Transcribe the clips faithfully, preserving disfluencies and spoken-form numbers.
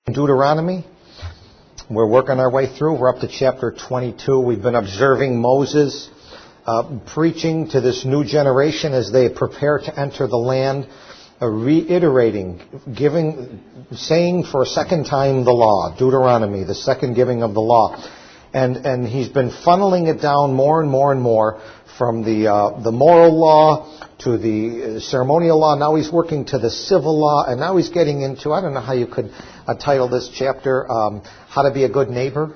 Deuteronomy. We're working our way through. We're up to chapter twenty-two. We've been observing Moses uh, preaching to this new generation as they prepare to enter the land, uh, reiterating, giving, saying for a second time the law, Deuteronomy, the second giving of the law. And and he's been funneling it down more and more and more from the uh, the moral law to the ceremonial law. Now he's working to the civil law, and now he's getting into, I don't know how you could uh, title this chapter, um, How to Be a Good Neighbor.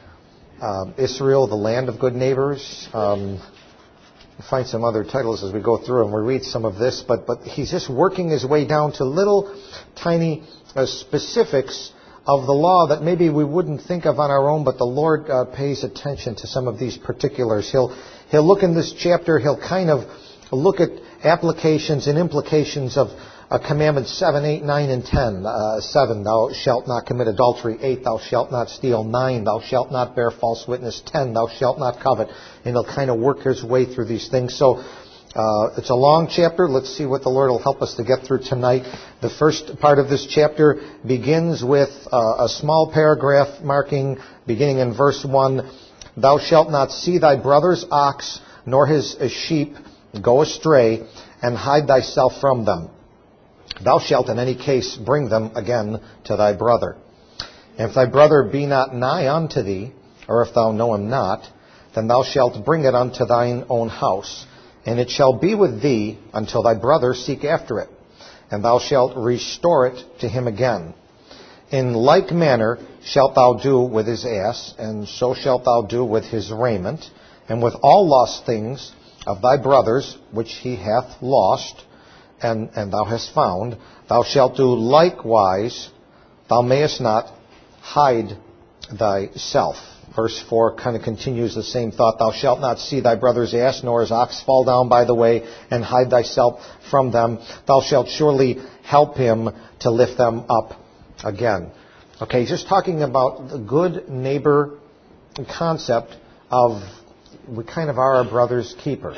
Uh, Israel, the Land of Good Neighbors. Um, we'll find some other titles as we go through and we read some of this, but, but he's just working his way down to little tiny uh, specifics of the law that maybe we wouldn't think of on our own, but the Lord uh, pays attention to some of these particulars. He'll he'll look in this chapter, he'll kind of look at applications and implications of uh, commandments seven, eight, nine, and ten. Uh, seven, thou shalt not commit adultery. eight, thou shalt not steal. nine, thou shalt not bear false witness. ten, thou shalt not covet. And he'll kind of work his way through these things. So Uh, it's a long chapter. Let's see what the Lord will help us to get through tonight. The first part of this chapter begins with uh, a small paragraph marking, beginning in verse one, thou shalt not see thy brother's ox nor his sheep go astray, and hide thyself from them. Thou shalt in any case bring them again to thy brother. And if thy brother be not nigh unto thee, or if thou know him not, then thou shalt bring it unto thine own house. And it shall be with thee until thy brother seek after it, and thou shalt restore it to him again. In like manner shalt thou do with his ass, and so shalt thou do with his raiment, and with all lost things of thy brothers, which he hath lost, and, and thou hast found, thou shalt do likewise. Thou mayest not hide thyself. Verse four kind of continues the same thought. Thou shalt not see thy brother's ass nor his ox fall down by the way, and hide thyself from them. Thou shalt surely help him to lift them up again. Okay, just talking about the good neighbor concept of we kind of are our brother's keeper.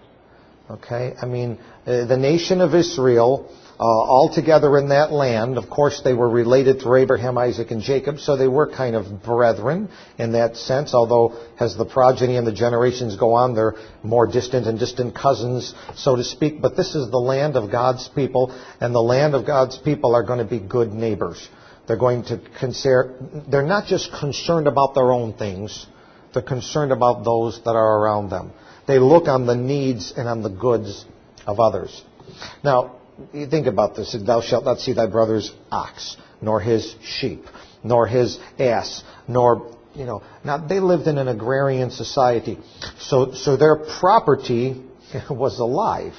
Okay, I mean, uh, the nation of Israel, Uh, all together in that land. Of course, they were related through Abraham, Isaac, and Jacob, so they were kind of brethren in that sense, although as the progeny and the generations go on, they're more distant and distant cousins, so to speak. But this is the land of God's people, and the land of God's people are going to be good neighbors. They're going to consider, they're not just concerned about their own things, they're concerned about those that are around them. They look on the needs and on the goods of others. Now, you think about this. Thou shalt not see thy brother's ox, nor his sheep, nor his ass, nor, you know. Now, they lived in an agrarian society. So, so their property was alive.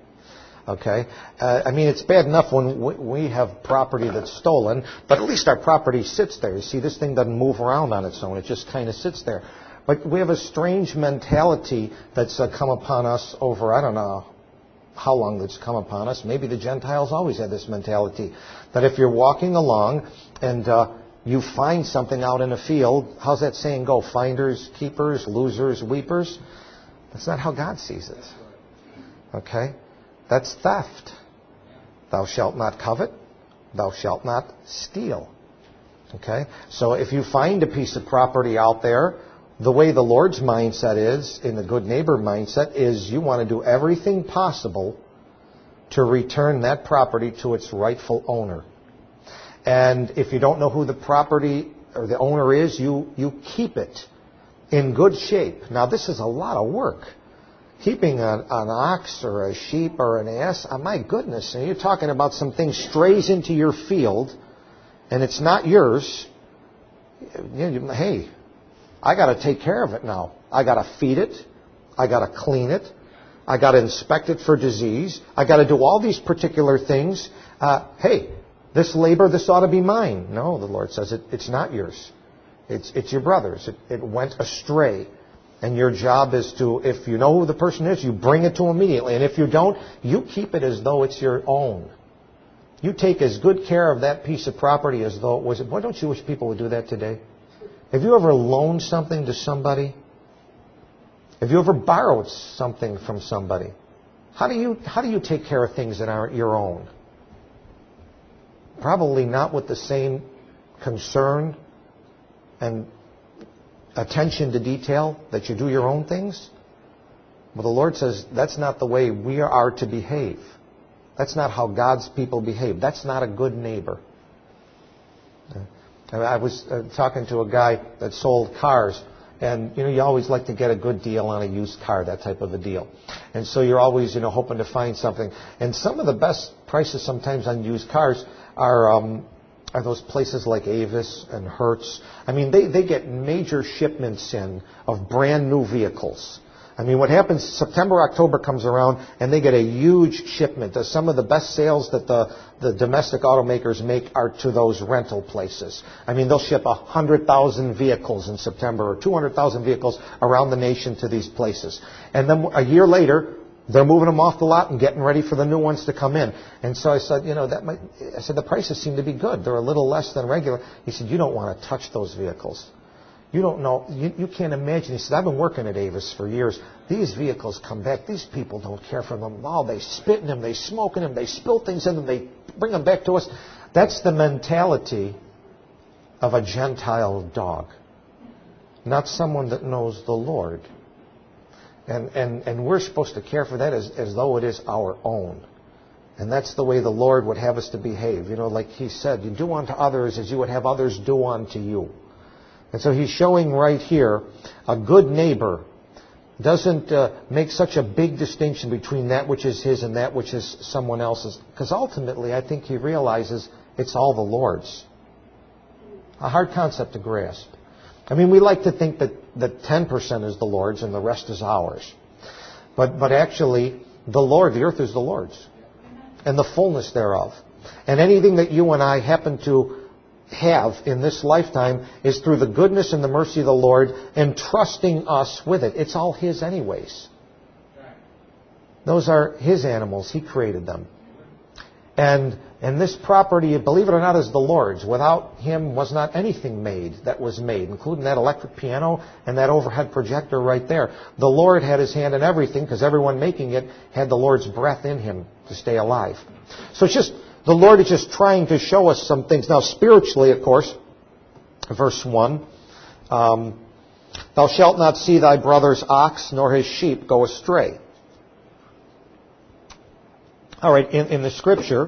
Okay? Uh, I mean, it's bad enough when we have property that's stolen, but at least our property sits there. You see, this thing doesn't move around on its own. It just kind of sits there. But we have a strange mentality that's uh, come upon us over, I don't know, how long that's come upon us. Maybe the Gentiles always had this mentality that if you're walking along and uh, you find something out in a field, how's that saying go? Finders, keepers, losers, weepers. That's not how God sees it. Okay? That's theft. Thou shalt not covet. Thou shalt not steal. Okay? So if you find a piece of property out there, the way the Lord's mindset is, in the good neighbor mindset, is you want to do everything possible to return that property to its rightful owner. And if you don't know who the property or the owner is, you, you keep it in good shape. Now, this is a lot of work. Keeping an, an ox or a sheep or an ass, oh my goodness, and you're talking about something strays into your field and it's not yours. Hey, I got to take care of it now. I got to feed it. I got to clean it. I got to inspect it for disease. I got to do all these particular things. Uh, hey, this labor, this ought to be mine. No, the Lord says it, it's not yours. It's it's your brother's. It, it went astray. And your job is to, if you know who the person is, you bring it to him immediately. And if you don't, you keep it as though it's your own. You take as good care of that piece of property as though it was. Why don't you wish people would do that today? Have you ever loaned something to somebody? Have you ever borrowed something from somebody? How do you how do you take care of things that aren't your own? Probably not with the same concern and attention to detail, that you do your own things? Well, the Lord says that's not the way we are to behave. That's not how God's people behave. That's not a good neighbor. I was talking to a guy that sold cars, and you know, you always like to get a good deal on a used car, that type of a deal. And so you're always, you know, hoping to find something. And some of the best prices sometimes on used cars are um, are those places like Avis and Hertz. I mean, they, they get major shipments in of brand new vehicles. I mean, what happens, September, October comes around, and they get a huge shipment. Some of the best sales that the, the domestic automakers make are to those rental places. I mean, they'll ship one hundred thousand vehicles in September, or two hundred thousand vehicles around the nation to these places. And then a year later, they're moving them off the lot and getting ready for the new ones to come in. And so I said, you know, that might, I said, the prices seem to be good. They're a little less than regular. He said, you don't want to touch those vehicles. You don't know, you, you can't imagine. He said, I've been working at Avis for years. These vehicles come back. These people don't care for them. Oh, they spit in them, they smoke in them, they spill things in them, they bring them back to us. That's the mentality of a Gentile dog, not someone that knows the Lord. And, and, and we're supposed to care for that as, as though it is our own. And that's the way the Lord would have us to behave. You know, like He said, you do unto others as you would have others do unto you. And so He's showing right here, a good neighbor doesn't uh, make such a big distinction between that which is his and that which is someone else's. Because ultimately, I think he realizes it's all the Lord's. A hard concept to grasp. I mean, we like to think that, that ten percent is the Lord's and the rest is ours. But, but actually, the Lord, the earth is the Lord's. And the fullness thereof. And anything that you and I happen to have in this lifetime is through the goodness and the mercy of the Lord entrusting us with it. It's all His anyways. Those are His animals. He created them. And and this property, believe it or not, is the Lord's. Without Him was not anything made that was made, including that electric piano and that overhead projector right there. The Lord had His hand in everything because everyone making it had the Lord's breath in him to stay alive. So it's just, the Lord is just trying to show us some things. Now, spiritually, of course, verse one, um, thou shalt not see thy brother's ox nor his sheep go astray. All right, in, in the Scripture,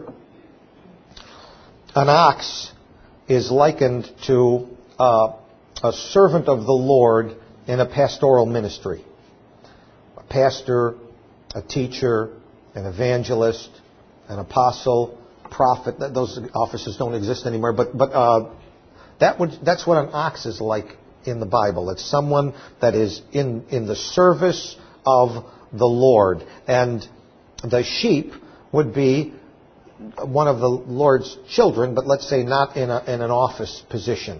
an ox is likened to uh, a servant of the Lord in a pastoral ministry. A pastor, a teacher, an evangelist, an apostle, prophet. Those offices don't exist anymore, but but uh, that would that's what an ox is like in the Bible. It's someone that is in in the service of the Lord, and the sheep would be one of the Lord's children, but let's say not in a, in an office position.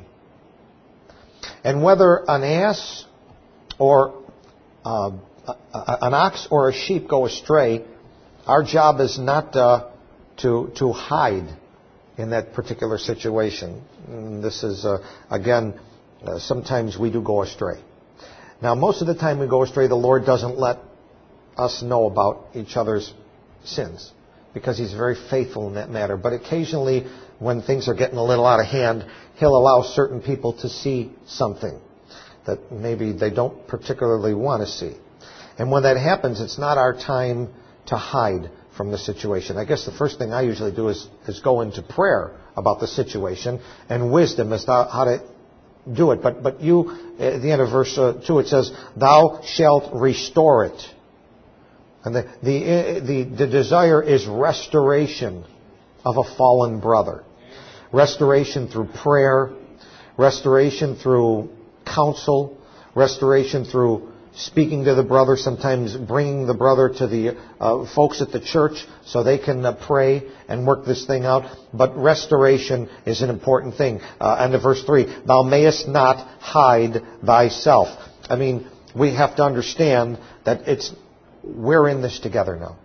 And whether an ass or uh, an ox or a sheep go astray, our job is not uh, to to hide in that particular situation. And this is, uh, again, uh, sometimes we do go astray. Now, most of the time we go astray, the Lord doesn't let us know about each other's sins, because He's very faithful in that matter. But occasionally, when things are getting a little out of hand, He'll allow certain people to see something that maybe they don't particularly want to see. And when that happens, it's not our time to hide from the situation. I guess the first thing I usually do is, is go into prayer about the situation and wisdom as to how to do it. But but you, at the end of verse uh, two, it says, thou shalt restore it. And the, the, the, the desire is restoration of a fallen brother. Restoration through prayer, restoration through counsel, restoration through speaking to the brother, sometimes bringing the brother to the uh, folks at the church so they can uh, pray and work this thing out. But restoration is an important thing. Uh, end of verse three, thou mayest not hide thyself. I mean, we have to understand that it's we're in this together now.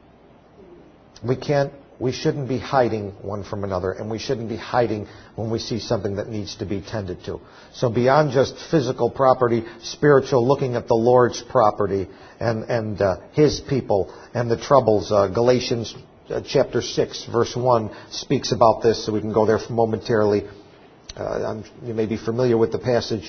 We can't, we shouldn't be hiding one from another, and we shouldn't be hiding when we see something that needs to be tended to. So beyond just physical property, spiritual, looking at the Lord's property and, and uh, His people and the troubles. Uh, Galatians uh, chapter six, verse one speaks about this, so we can go there momentarily. Uh, I'm, you may be familiar with the passage.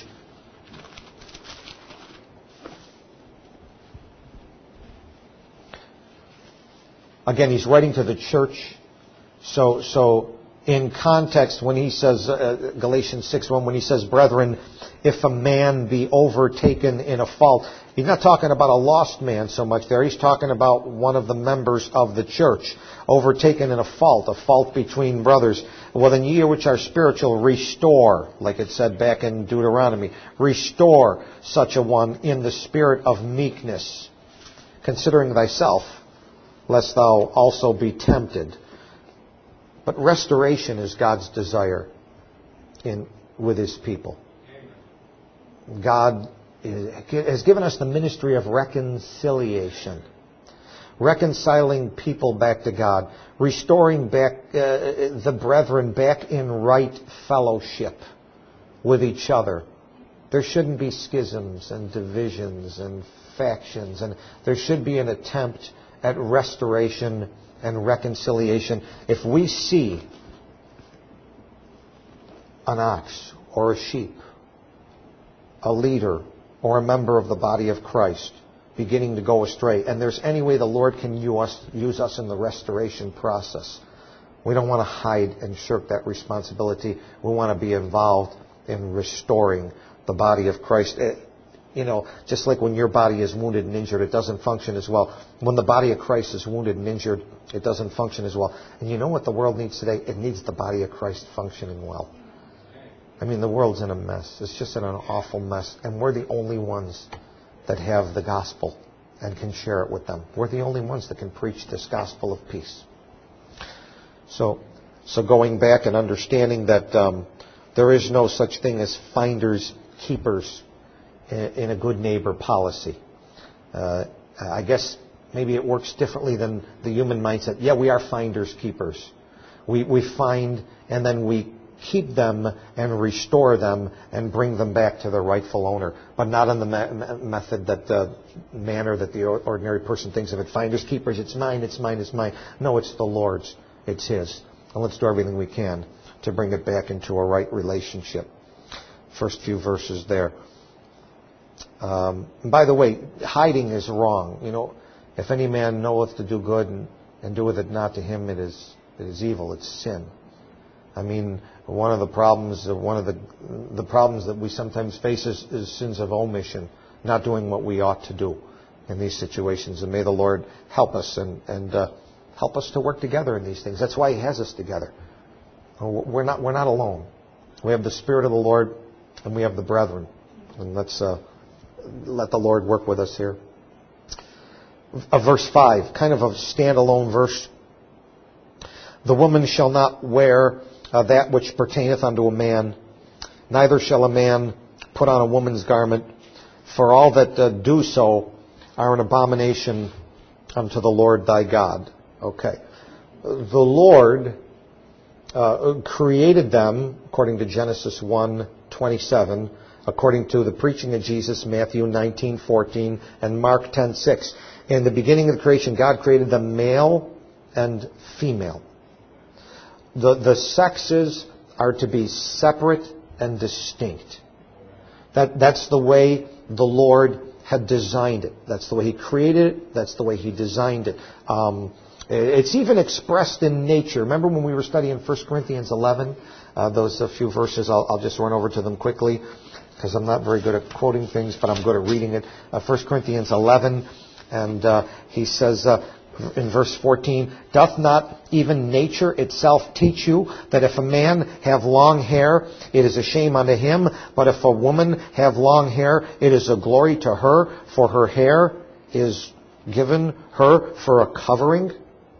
Again, he's writing to the church. So, so in context, when he says, uh, Galatians six one, when he says, brethren, if a man be overtaken in a fault, he's not talking about a lost man so much there. He's talking about one of the members of the church, overtaken in a fault, a fault between brothers. Well, then ye which are spiritual, restore, like it said back in Deuteronomy, restore such a one in the spirit of meekness, considering thyself, lest thou also be tempted. But restoration is God's desire in with His people. God is, has given us the ministry of reconciliation. Reconciling people back to God. Restoring back uh, the brethren back in right fellowship with each other. There shouldn't be schisms and divisions and factions. And there should be an attempt at restoration and reconciliation. If we see an ox or a sheep, a leader or a member of the body of Christ beginning to go astray, and there's any way the Lord can use us, use us in the restoration process, we don't want to hide and shirk that responsibility. We want to be involved in restoring the body of Christ. It, You know, just like when your body is wounded and injured, it doesn't function as well. When the body of Christ is wounded and injured, it doesn't function as well. And you know what the world needs today? It needs the body of Christ functioning well. I mean, the world's in a mess. It's just in an awful mess. And we're the only ones that have the gospel and can share it with them. We're the only ones that can preach this gospel of peace. So, so going back and understanding that um, there is no such thing as finders, keepers in a good neighbor policy. Uh, I guess maybe it works differently than the human mindset. Yeah, we are finders, keepers. We we find and then we keep them and restore them and bring them back to their rightful owner, but not in the me- method that the manner that the ordinary person thinks of it. Finders, keepers, it's mine, it's mine, it's mine. No, it's the Lord's. It's His. And let's do everything we can to bring it back into a right relationship. First few verses there. Um, and by the way, hiding is wrong. You know, if any man knoweth to do good and, and doeth it not, to him it is it is evil. It's sin. I mean, one of the problems, one of the the problems that we sometimes face is, is sins of omission, not doing what we ought to do in these situations. And may the Lord help us and and uh, help us to work together in these things. That's why He has us together. We're not we're not alone. We have the Spirit of the Lord, and we have the brethren. And let's uh, let the Lord work with us here. Uh, verse five, kind of a standalone verse. The woman shall not wear uh, that which pertaineth unto a man, neither shall a man put on a woman's garment, for all that uh, do so are an abomination unto the Lord thy God. Okay. The Lord uh, created them, according to Genesis one twenty-seven, according to the preaching of Jesus, Matthew nineteen fourteen, and Mark ten six. In the beginning of the creation, God created them male and female. The, the sexes are to be separate and distinct. That, that's the way the Lord had designed it. That's the way He created it. That's the way He designed it. Um, it's even expressed in nature. Remember when we were studying First Corinthians eleven? Uh, those a few verses, I'll, I'll just run over to them quickly, because I'm not very good at quoting things, but I'm good at reading it. Uh, First Corinthians eleven, and uh, he says uh, in verse fourteen, doth not even nature itself teach you that if a man have long hair, it is a shame unto him, but if a woman have long hair, it is a glory to her, for her hair is given her for a covering?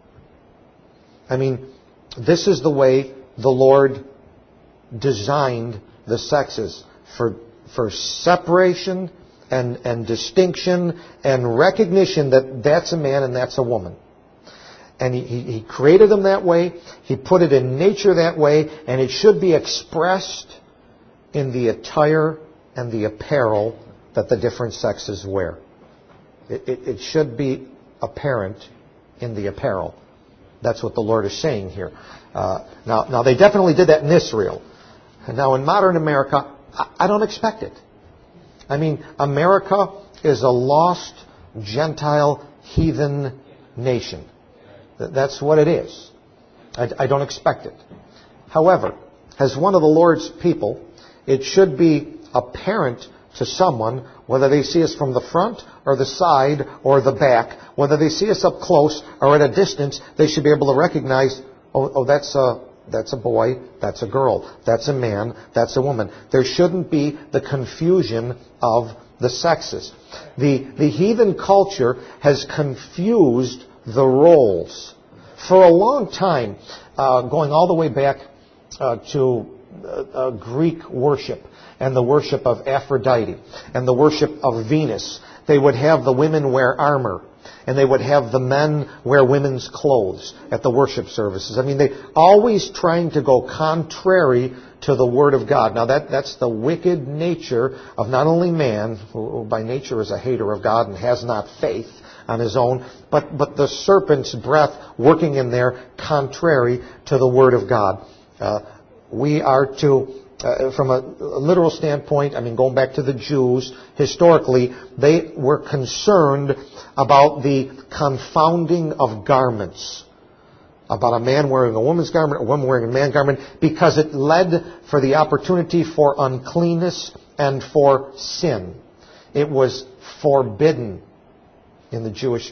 I mean, this is the way the Lord designed the sexes, for for separation and, and distinction and recognition that that's a man and that's a woman. And he, he, he created them that way. He put it in nature that way. And it should be expressed in the attire and the apparel that the different sexes wear. It, it, it should be apparent in the apparel. That's what the Lord is saying here. Uh, now, now, they definitely did that in Israel. Now, in modern America, I don't expect it. I mean, America is a lost, Gentile, heathen nation. That's what it is. I, I don't expect it. However, as one of the Lord's people, it should be apparent to someone, whether they see us from the front or the side or the back, whether they see us up close or at a distance, they should be able to recognize, oh, oh that's a, that's a boy, that's a girl, that's a man, that's a woman. There shouldn't be the confusion of the sexes. The, the heathen culture has confused the roles. For a long time, uh, going all the way back uh, to uh, uh, Greek worship, and the worship of Aphrodite, and the worship of Venus, they would have the women wear armor, and they would have the men wear women's clothes at the worship services. I mean, they always trying to go contrary to the Word of God. Now, that, that's the wicked nature of not only man, who by nature is a hater of God and has not faith on his own, but, but the serpent's breath working in there contrary to the Word of God. Uh, we are to... Uh, from a, a literal standpoint, I mean, going back to the Jews, historically, they were concerned about the confounding of garments. About a man wearing a woman's garment, a woman wearing a man's garment, because it led for the opportunity for uncleanness and for sin. It was forbidden in the Jewish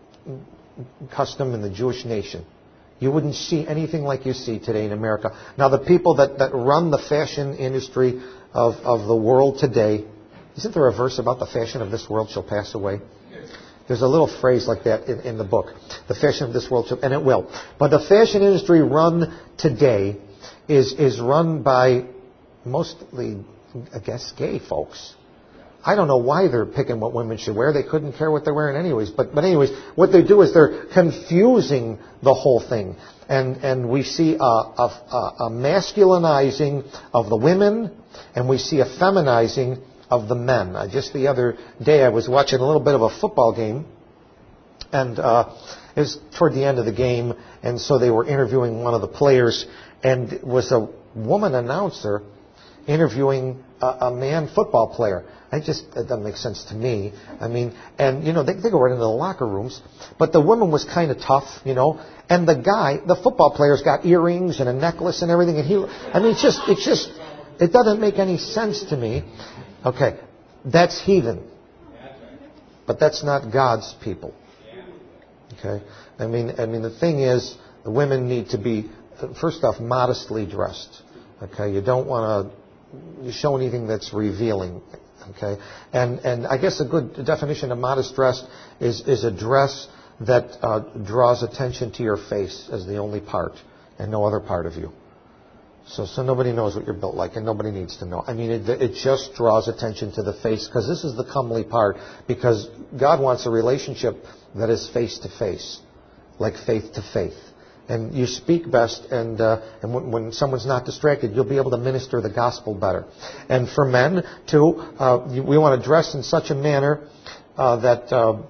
custom, in the Jewish nation. You wouldn't see anything like you see today in America. Now, the people that, that run the fashion industry of, of the world today, isn't there a verse about the fashion of this world shall pass away? There's a little phrase like that in, in the book. The fashion of this world shall, and it will. But the fashion industry run today is, is run by mostly, I guess, gay folks. I don't know why they're picking what women should wear. They couldn't care what they're wearing anyways. But, but anyways, what they do is they're confusing the whole thing. And, and we see a, a, a masculinizing of the women, and we see a feminizing of the men. Uh, just the other day I was watching a little bit of a football game, and uh, it was toward the end of the game, and so they were interviewing one of the players, and it was a woman announcer interviewing a, a man football player. I just, it doesn't make sense to me. I mean, and, you know, they, they go right into the locker rooms. But the woman was kind of tough, you know. And the guy, the football player's got earrings and a necklace and everything. And he, I mean, it's just, it's just, it doesn't make any sense to me. Okay, that's heathen. But that's not God's people. Okay? I mean, I mean, the thing is, the women need to be, first off, modestly dressed. Okay? You don't want to show anything that's revealing. Okay, and and I guess a good definition of modest dress is is a dress that uh, draws attention to your face as the only part, and no other part of you. So so nobody knows what you're built like, and nobody needs to know. I mean, it, it just draws attention to the face, because this is the comely part. Because God wants a relationship that is face to face, like faith to faith. And you speak best, and uh, and when, when someone's not distracted, you'll be able to minister the gospel better. And for men, too, uh, we want to dress in such a manner uh, that uh,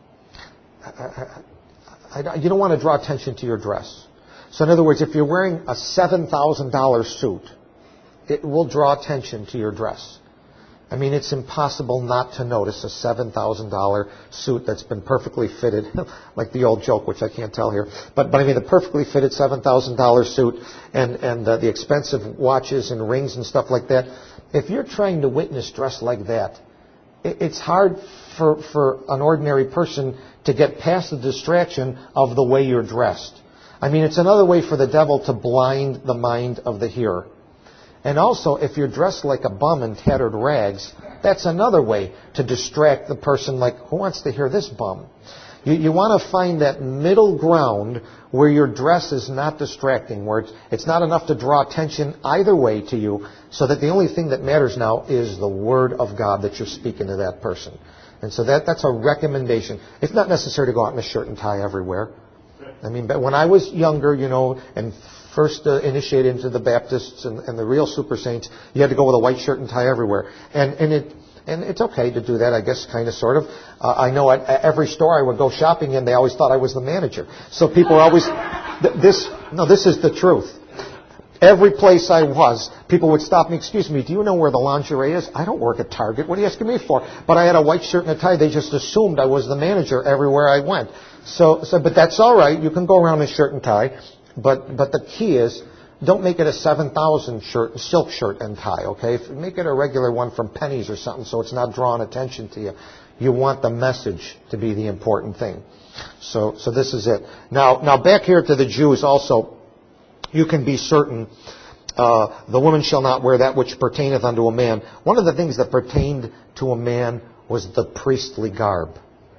I, I, you don't want to draw attention to your dress. So in other words, if you're wearing a seven thousand dollars suit, it will draw attention to your dress. I mean, it's impossible not to notice a seven thousand dollars suit that's been perfectly fitted, like the old joke, which I can't tell here. But, but I mean, the perfectly fitted seven thousand dollars suit and, and uh, the expensive watches and rings and stuff like that. If you're trying to witness dressed like that, it, it's hard for, for an ordinary person to get past the distraction of the way you're dressed. I mean, it's another way for the devil to blind the mind of the hearer. And also, if you're dressed like a bum in tattered rags, that's another way to distract the person, like, who wants to hear this bum? You, you want to find that middle ground where your dress is not distracting, where it's, it's not enough to draw attention either way to you, so that the only thing that matters now is the Word of God that you're speaking to that person. And so that that's a recommendation. It's not necessary to go out in a shirt and tie everywhere. I mean, but when I was younger, you know, and first uh, initiated into the Baptists and, and the real super saints, you had to go with a white shirt and tie everywhere. And and it and it's okay to do that, I guess, kind of, sort of. Uh, I know at, at every store I would go shopping in, they always thought I was the manager. So people are always, th- this, no, this is the truth. Every place I was, people would stop me, excuse me, do you know where the lingerie is? I don't work at Target. What are you asking me for? But I had a white shirt and a tie. They just assumed I was the manager everywhere I went. So, so but that's all right. You can go around in shirt and tie. But, but the key is, don't make it a seven thousand shirt, silk shirt and tie, okay? Make it a regular one from Penny's or something so it's not drawing attention to you. You want the message to be the important thing. So, so this is it. Now, now back here to the Jews also, you can be certain, uh, the woman shall not wear that which pertaineth unto a man. One of the things that pertained to a man was the priestly garb.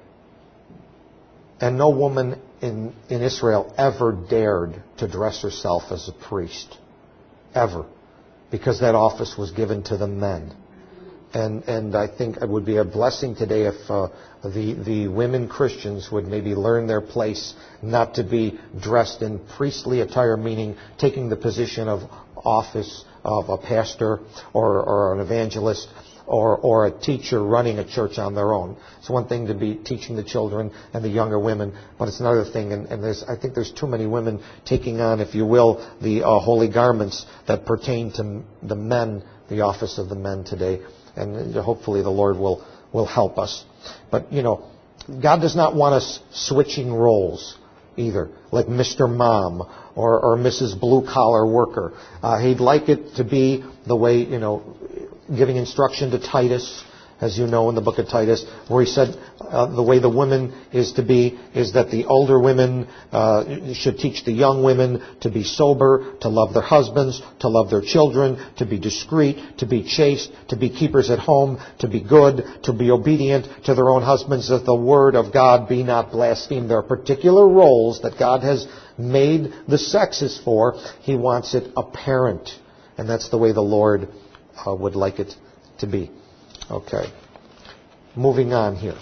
And no woman in, in Israel ever dared to dress herself as a priest. Ever. Because that office was given to the men. And and I think it would be a blessing today if uh, the the women Christians would maybe learn their place not to be dressed in priestly attire, meaning taking the position of office of a pastor or, or an evangelist or or a teacher running a church on their own. It's one thing to be teaching the children and the younger women, but it's another thing. And, and there's I think there's too many women taking on, if you will, the uh, holy garments that pertain to the men, the office of the men today. And hopefully the Lord will, will help us. But, you know, God does not want us switching roles either, like Mister Mom or, or Missus Blue Collar Worker. Uh, he'd like it to be the way, you know, giving instruction to Titus, as you know in the book of Titus, where he said uh, the way the women is to be is that the older women uh, should teach the young women to be sober, to love their husbands, to love their children, to be discreet, to be chaste, to be keepers at home, to be good, to be obedient to their own husbands, that the word of God be not blasphemed. There are particular roles that God has made the sexes for. He wants it apparent. And that's the way the Lord uh, would like it to be. Okay. Moving on here.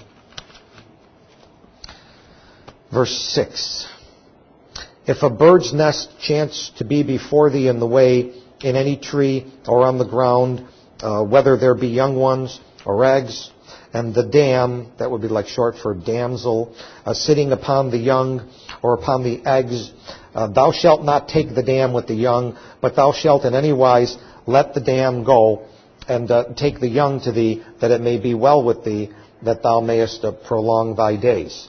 Verse six. If a bird's nest chance to be before thee in the way, in any tree or on the ground, uh, whether there be young ones or eggs, and the dam, that would be like short for damsel, uh, sitting upon the young or upon the eggs, uh, thou shalt not take the dam with the young, but thou shalt in any wise let the dam go, and uh, take the young to thee, that it may be well with thee, that thou mayest uh, prolong thy days.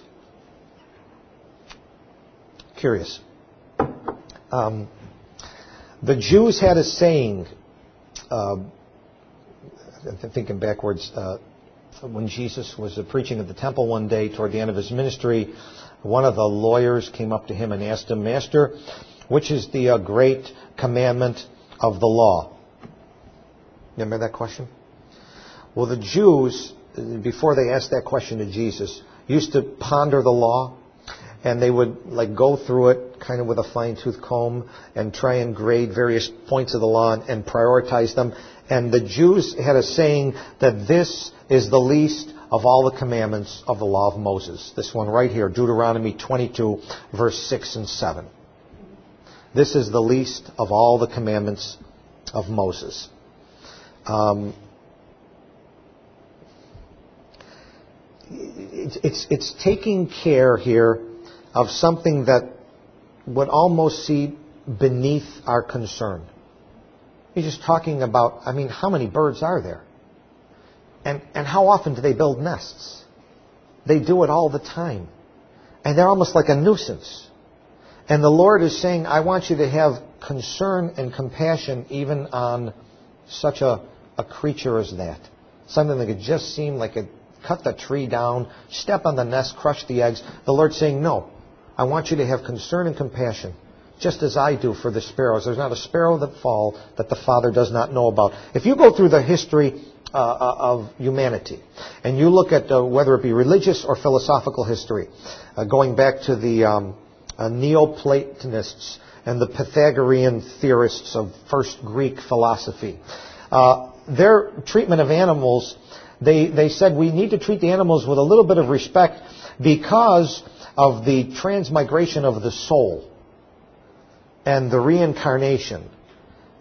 Curious. Um, the Jews had a saying, uh, I'm thinking backwards, uh, when Jesus was uh, preaching at the temple one day toward the end of his ministry, one of the lawyers came up to him and asked him, Master, which is the uh, great commandment of the law? Remember that question? Well, the Jews, before they asked that question to Jesus, used to ponder the law, and they would like go through it kind of with a fine-tooth comb and try and grade various points of the law and, and prioritize them. And the Jews had a saying that this is the least of all the commandments of the law of Moses. This one right here, Deuteronomy twenty-two, verse six and seven. This is the least of all the commandments of Moses. Um, it's, it's, it's taking care here of something that would almost see beneath our concern. He's just talking about, I mean, how many birds are there? And, and how often do they build nests? They do it all the time. And they're almost like a nuisance. And the Lord is saying, I want you to have concern and compassion even on such a a creature as that. Something that could just seem like a cut the tree down, step on the nest, crush the eggs. The Lord's saying, no, I want you to have concern and compassion, just as I do for the sparrows. There's not a sparrow that fall that the Father does not know about. If you go through the history uh, of humanity, and you look at uh, whether it be religious or philosophical history, uh, going back to the um, uh, Neoplatonists and the Pythagorean theorists of first Greek philosophy, uh, their treatment of animals, they, they said we need to treat the animals with a little bit of respect because of the transmigration of the soul and the reincarnation.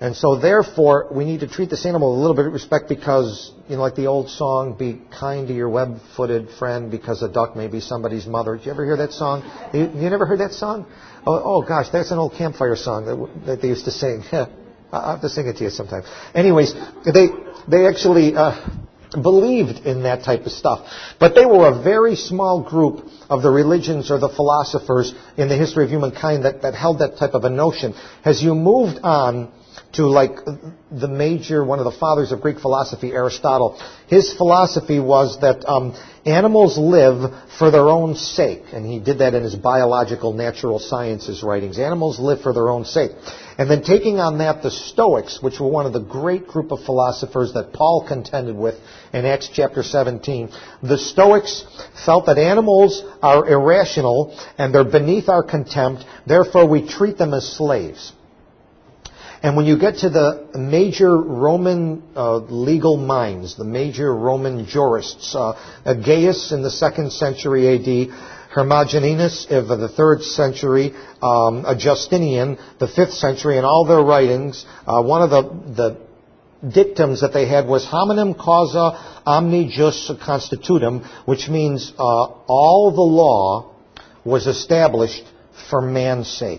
And so therefore, we need to treat this animal with a little bit of respect because, you know, like the old song, be kind to your web-footed friend because a duck may be somebody's mother. Did you ever hear that song? You, you never heard that song? Oh, oh gosh, that's an old campfire song that, that they used to sing. I'll have to sing it to you sometime. Anyways, they, they actually, uh, believed in that type of stuff. But they were a very small group of the religions or the philosophers in the history of humankind that, that held that type of a notion. As you moved on to like the major, one of the fathers of Greek philosophy, Aristotle, his philosophy was that um, animals live for their own sake. And he did that in his biological natural sciences writings. Animals live for their own sake. And then taking on that, the Stoics, which were one of the great group of philosophers that Paul contended with in Acts chapter seventeen, the Stoics felt that animals are irrational and they're beneath our contempt, therefore we treat them as slaves. And when you get to the major Roman uh, legal minds, the major Roman jurists, uh, Gaius in the second century A D, Hermogenes of the third century, um, Justinian, the fifth century, and all their writings, uh, one of the, the dictums that they had was hominem causa omni jus constitutum, which means uh, all the law was established for man's sake,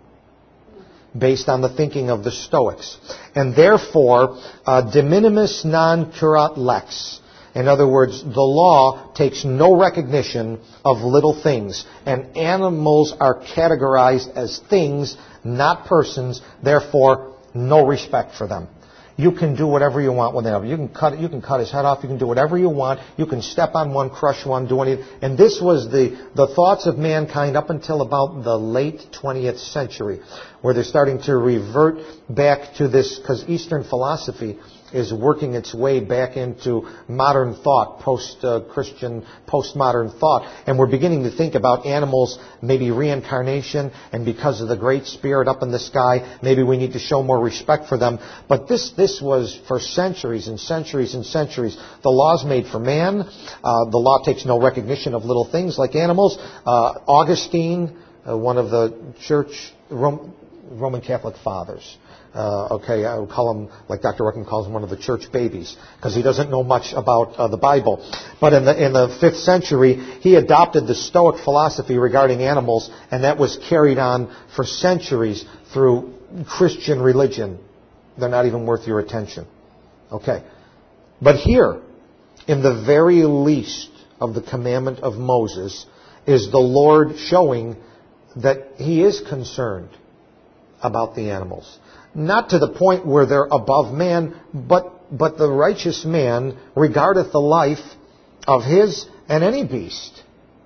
based on the thinking of the Stoics. And therefore, uh, de minimis non curat lex. In other words, the law takes no recognition of little things. And animals are categorized as things, not persons. Therefore, no respect for them. You can do whatever you want with them. You can cut you can cut his head off. You can do whatever you want. You can step on one, crush one, do anything. And this was the, the thoughts of mankind up until about the late twentieth century, where they're starting to revert back to this, because Eastern philosophy is working its way back into modern thought, post-Christian, postmodern thought. And we're beginning to think about animals, maybe reincarnation, and because of the Great Spirit up in the sky, maybe we need to show more respect for them. But this this was for centuries and centuries and centuries. The law's made for man. Uh, the law takes no recognition of little things like animals. Uh, Augustine, uh, one of the church, Rom- Roman Catholic fathers, Uh, okay, I would call him, like Doctor Ruckham calls him, one of the church babies, because he doesn't know much about uh, the Bible. But in the in the fifth century, he adopted the Stoic philosophy regarding animals, and that was carried on for centuries through Christian religion. They're not even worth your attention. Okay. But here, in the very least of the commandment of Moses, is the Lord showing that He is concerned about the animals. Not to the point where they're above man, but but the righteous man regardeth the life of his and any beast,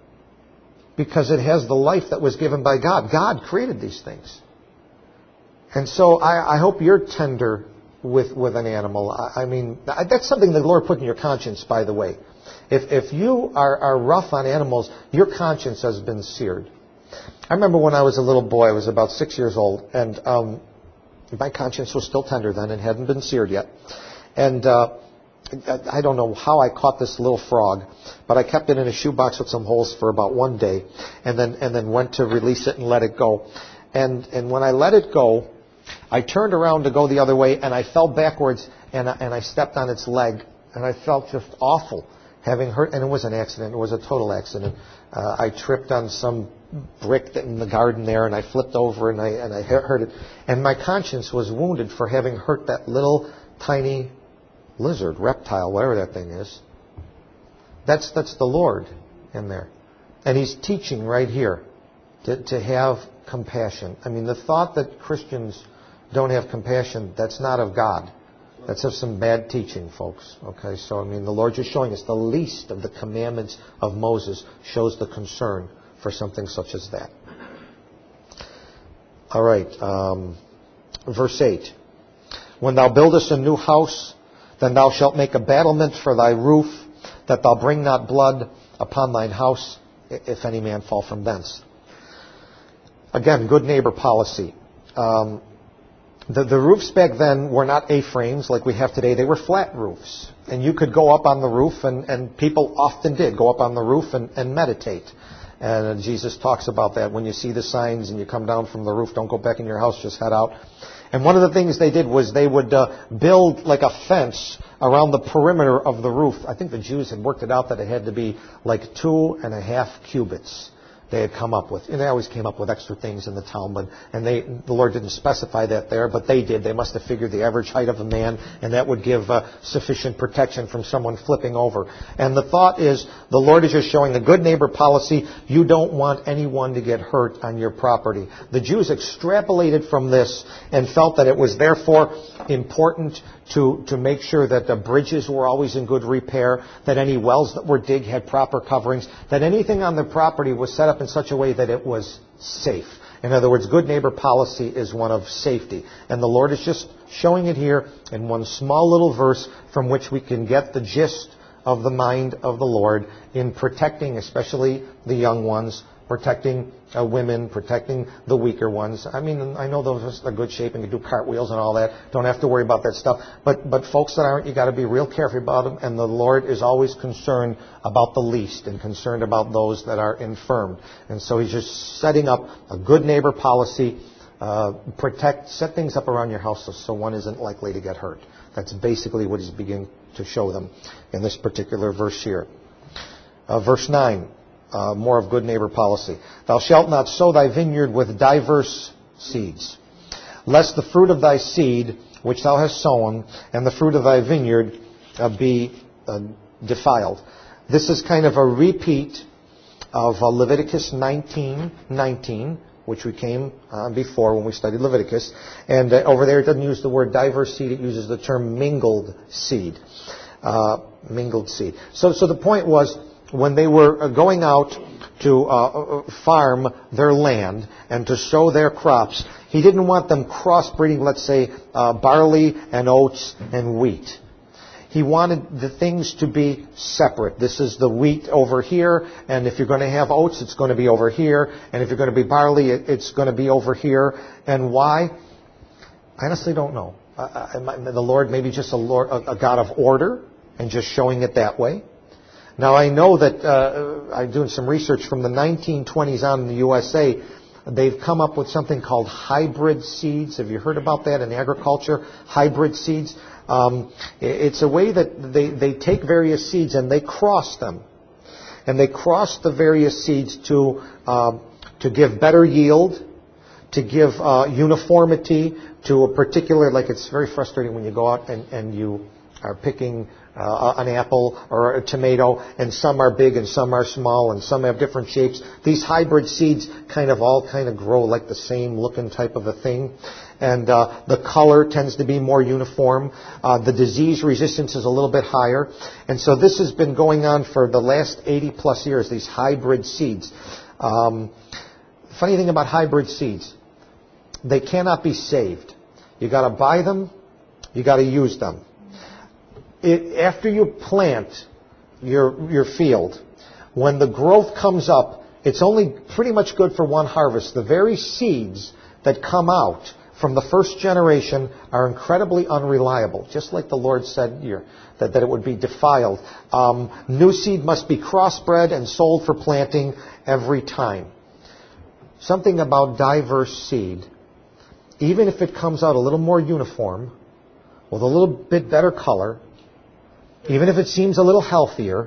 because it has the life that was given by God. God created these things. And so I, I hope you're tender with, with an animal. I, I mean, that's something the Lord put in your conscience, by the way. If, if you are, are rough on animals, your conscience has been seared. I remember when I was a little boy, I was about six years old, and um, my conscience was still tender then and hadn't been seared yet. And uh, I don't know how I caught this little frog, but I kept it in a shoebox with some holes for about one day, and then and then went to release it and let it go. And and when I let it go, I turned around to go the other way, and I fell backwards, and I, and I stepped on its leg, and I felt just awful, having hurt. And it was an accident. It was a total accident. Uh, I tripped on some brick in the garden there, and I flipped over, and I and I hurt it. And my conscience was wounded for having hurt that little tiny lizard, reptile, whatever that thing is. That's that's the Lord in there, and He's teaching right here to to have compassion. I mean, the thought that Christians don't have compassion, that's not of God. That's of some bad teaching, folks. Okay, so I mean, the Lord just showing us the least of the commandments of Moses shows the concern for something such as that. All right, um, verse eight. When thou buildest a new house, then thou shalt make a battlement for thy roof, that thou bring not blood upon thine house, if any man fall from thence. Again, good neighbor policy. Um, the, the roofs back then were not A-frames like we have today. They were flat roofs. And you could go up on the roof, and, and people often did go up on the roof and, and meditate. And Jesus talks about that. When you see the signs and you come down from the roof, don't go back in your house, just head out. And one of the things they did was they would uh, build like a fence around the perimeter of the roof. I think the Jews had worked it out that it had to be like two and a half cubits they had come up with. And they always came up with extra things in the Talmud. And they, the Lord didn't specify that there, but they did. They must have figured the average height of a man, and that would give uh, sufficient protection from someone flipping over. And the thought is, the Lord is just showing a good neighbor policy. You don't want anyone to get hurt on your property. The Jews extrapolated from this and felt that it was therefore important to, to make sure that the bridges were always in good repair, that any wells that were digged had proper coverings, that anything on the property was set up in such a way that it was safe. In other words, good neighbor policy is one of safety. And the Lord is just showing it here in one small little verse from which we can get the gist of the mind of the Lord in protecting especially the young ones, protecting uh, women, protecting the weaker ones. I mean, I know those are good shape and can do cartwheels and all that. Don't have to worry about that stuff. But but folks that aren't, you got to be real careful about them. And the Lord is always concerned about the least and concerned about those that are infirmed. And so He's just setting up a good neighbor policy. Uh, protect, set things up around your house so, so one isn't likely to get hurt. That's basically what He's beginning to show them in this particular verse here. Uh, verse nine. Uh, more of good neighbor policy. Thou shalt not sow thy vineyard with diverse seeds, lest the fruit of thy seed, which thou hast sown, and the fruit of thy vineyard uh, be uh, defiled. This is kind of a repeat of uh, Leviticus nineteen nineteen, which we came uh, before when we studied Leviticus. And uh, over there it doesn't use the word diverse seed, it uses the term mingled seed. Uh, mingled seed. So, so the point was, when they were going out to uh, farm their land and to sow their crops, He didn't want them crossbreeding, let's say, uh, barley and oats and wheat. He wanted the things to be separate. This is the wheat over here, and if you're going to have oats, it's going to be over here, and if you're going to be barley, it's going to be over here. And why? I honestly don't know. Uh, the Lord maybe just a, Lord, a, a God of order and just showing it that way. Now, I know that uh, I'm doing some research from the nineteen twenties on in the U S A. They've come up with something called hybrid seeds. Have you heard about that in agriculture? Hybrid seeds. Um, it's a way that they, they take various seeds and they cross them. And they cross the various seeds to uh, to give better yield, to give uh, uniformity to a particular, like it's very frustrating when you go out and, and you are picking Uh, an apple or a tomato, and some are big and some are small and some have different shapes. These hybrid seeds kind of all kind of grow like the same looking type of a thing. And uh, the color tends to be more uniform. Uh, the disease resistance is a little bit higher. And so this has been going on for the last eighty plus years, these hybrid seeds. Um, funny thing about hybrid seeds, they cannot be saved. You got to buy them, you got to use them. It, after you plant your your field, when the growth comes up, it's only pretty much good for one harvest. The very seeds that come out from the first generation are incredibly unreliable, just like the Lord said here, that, that it would be defiled. Um, new seed must be crossbred and sold for planting every time. Something about diverse seed, even if it comes out a little more uniform, with a little bit better color, even if it seems a little healthier,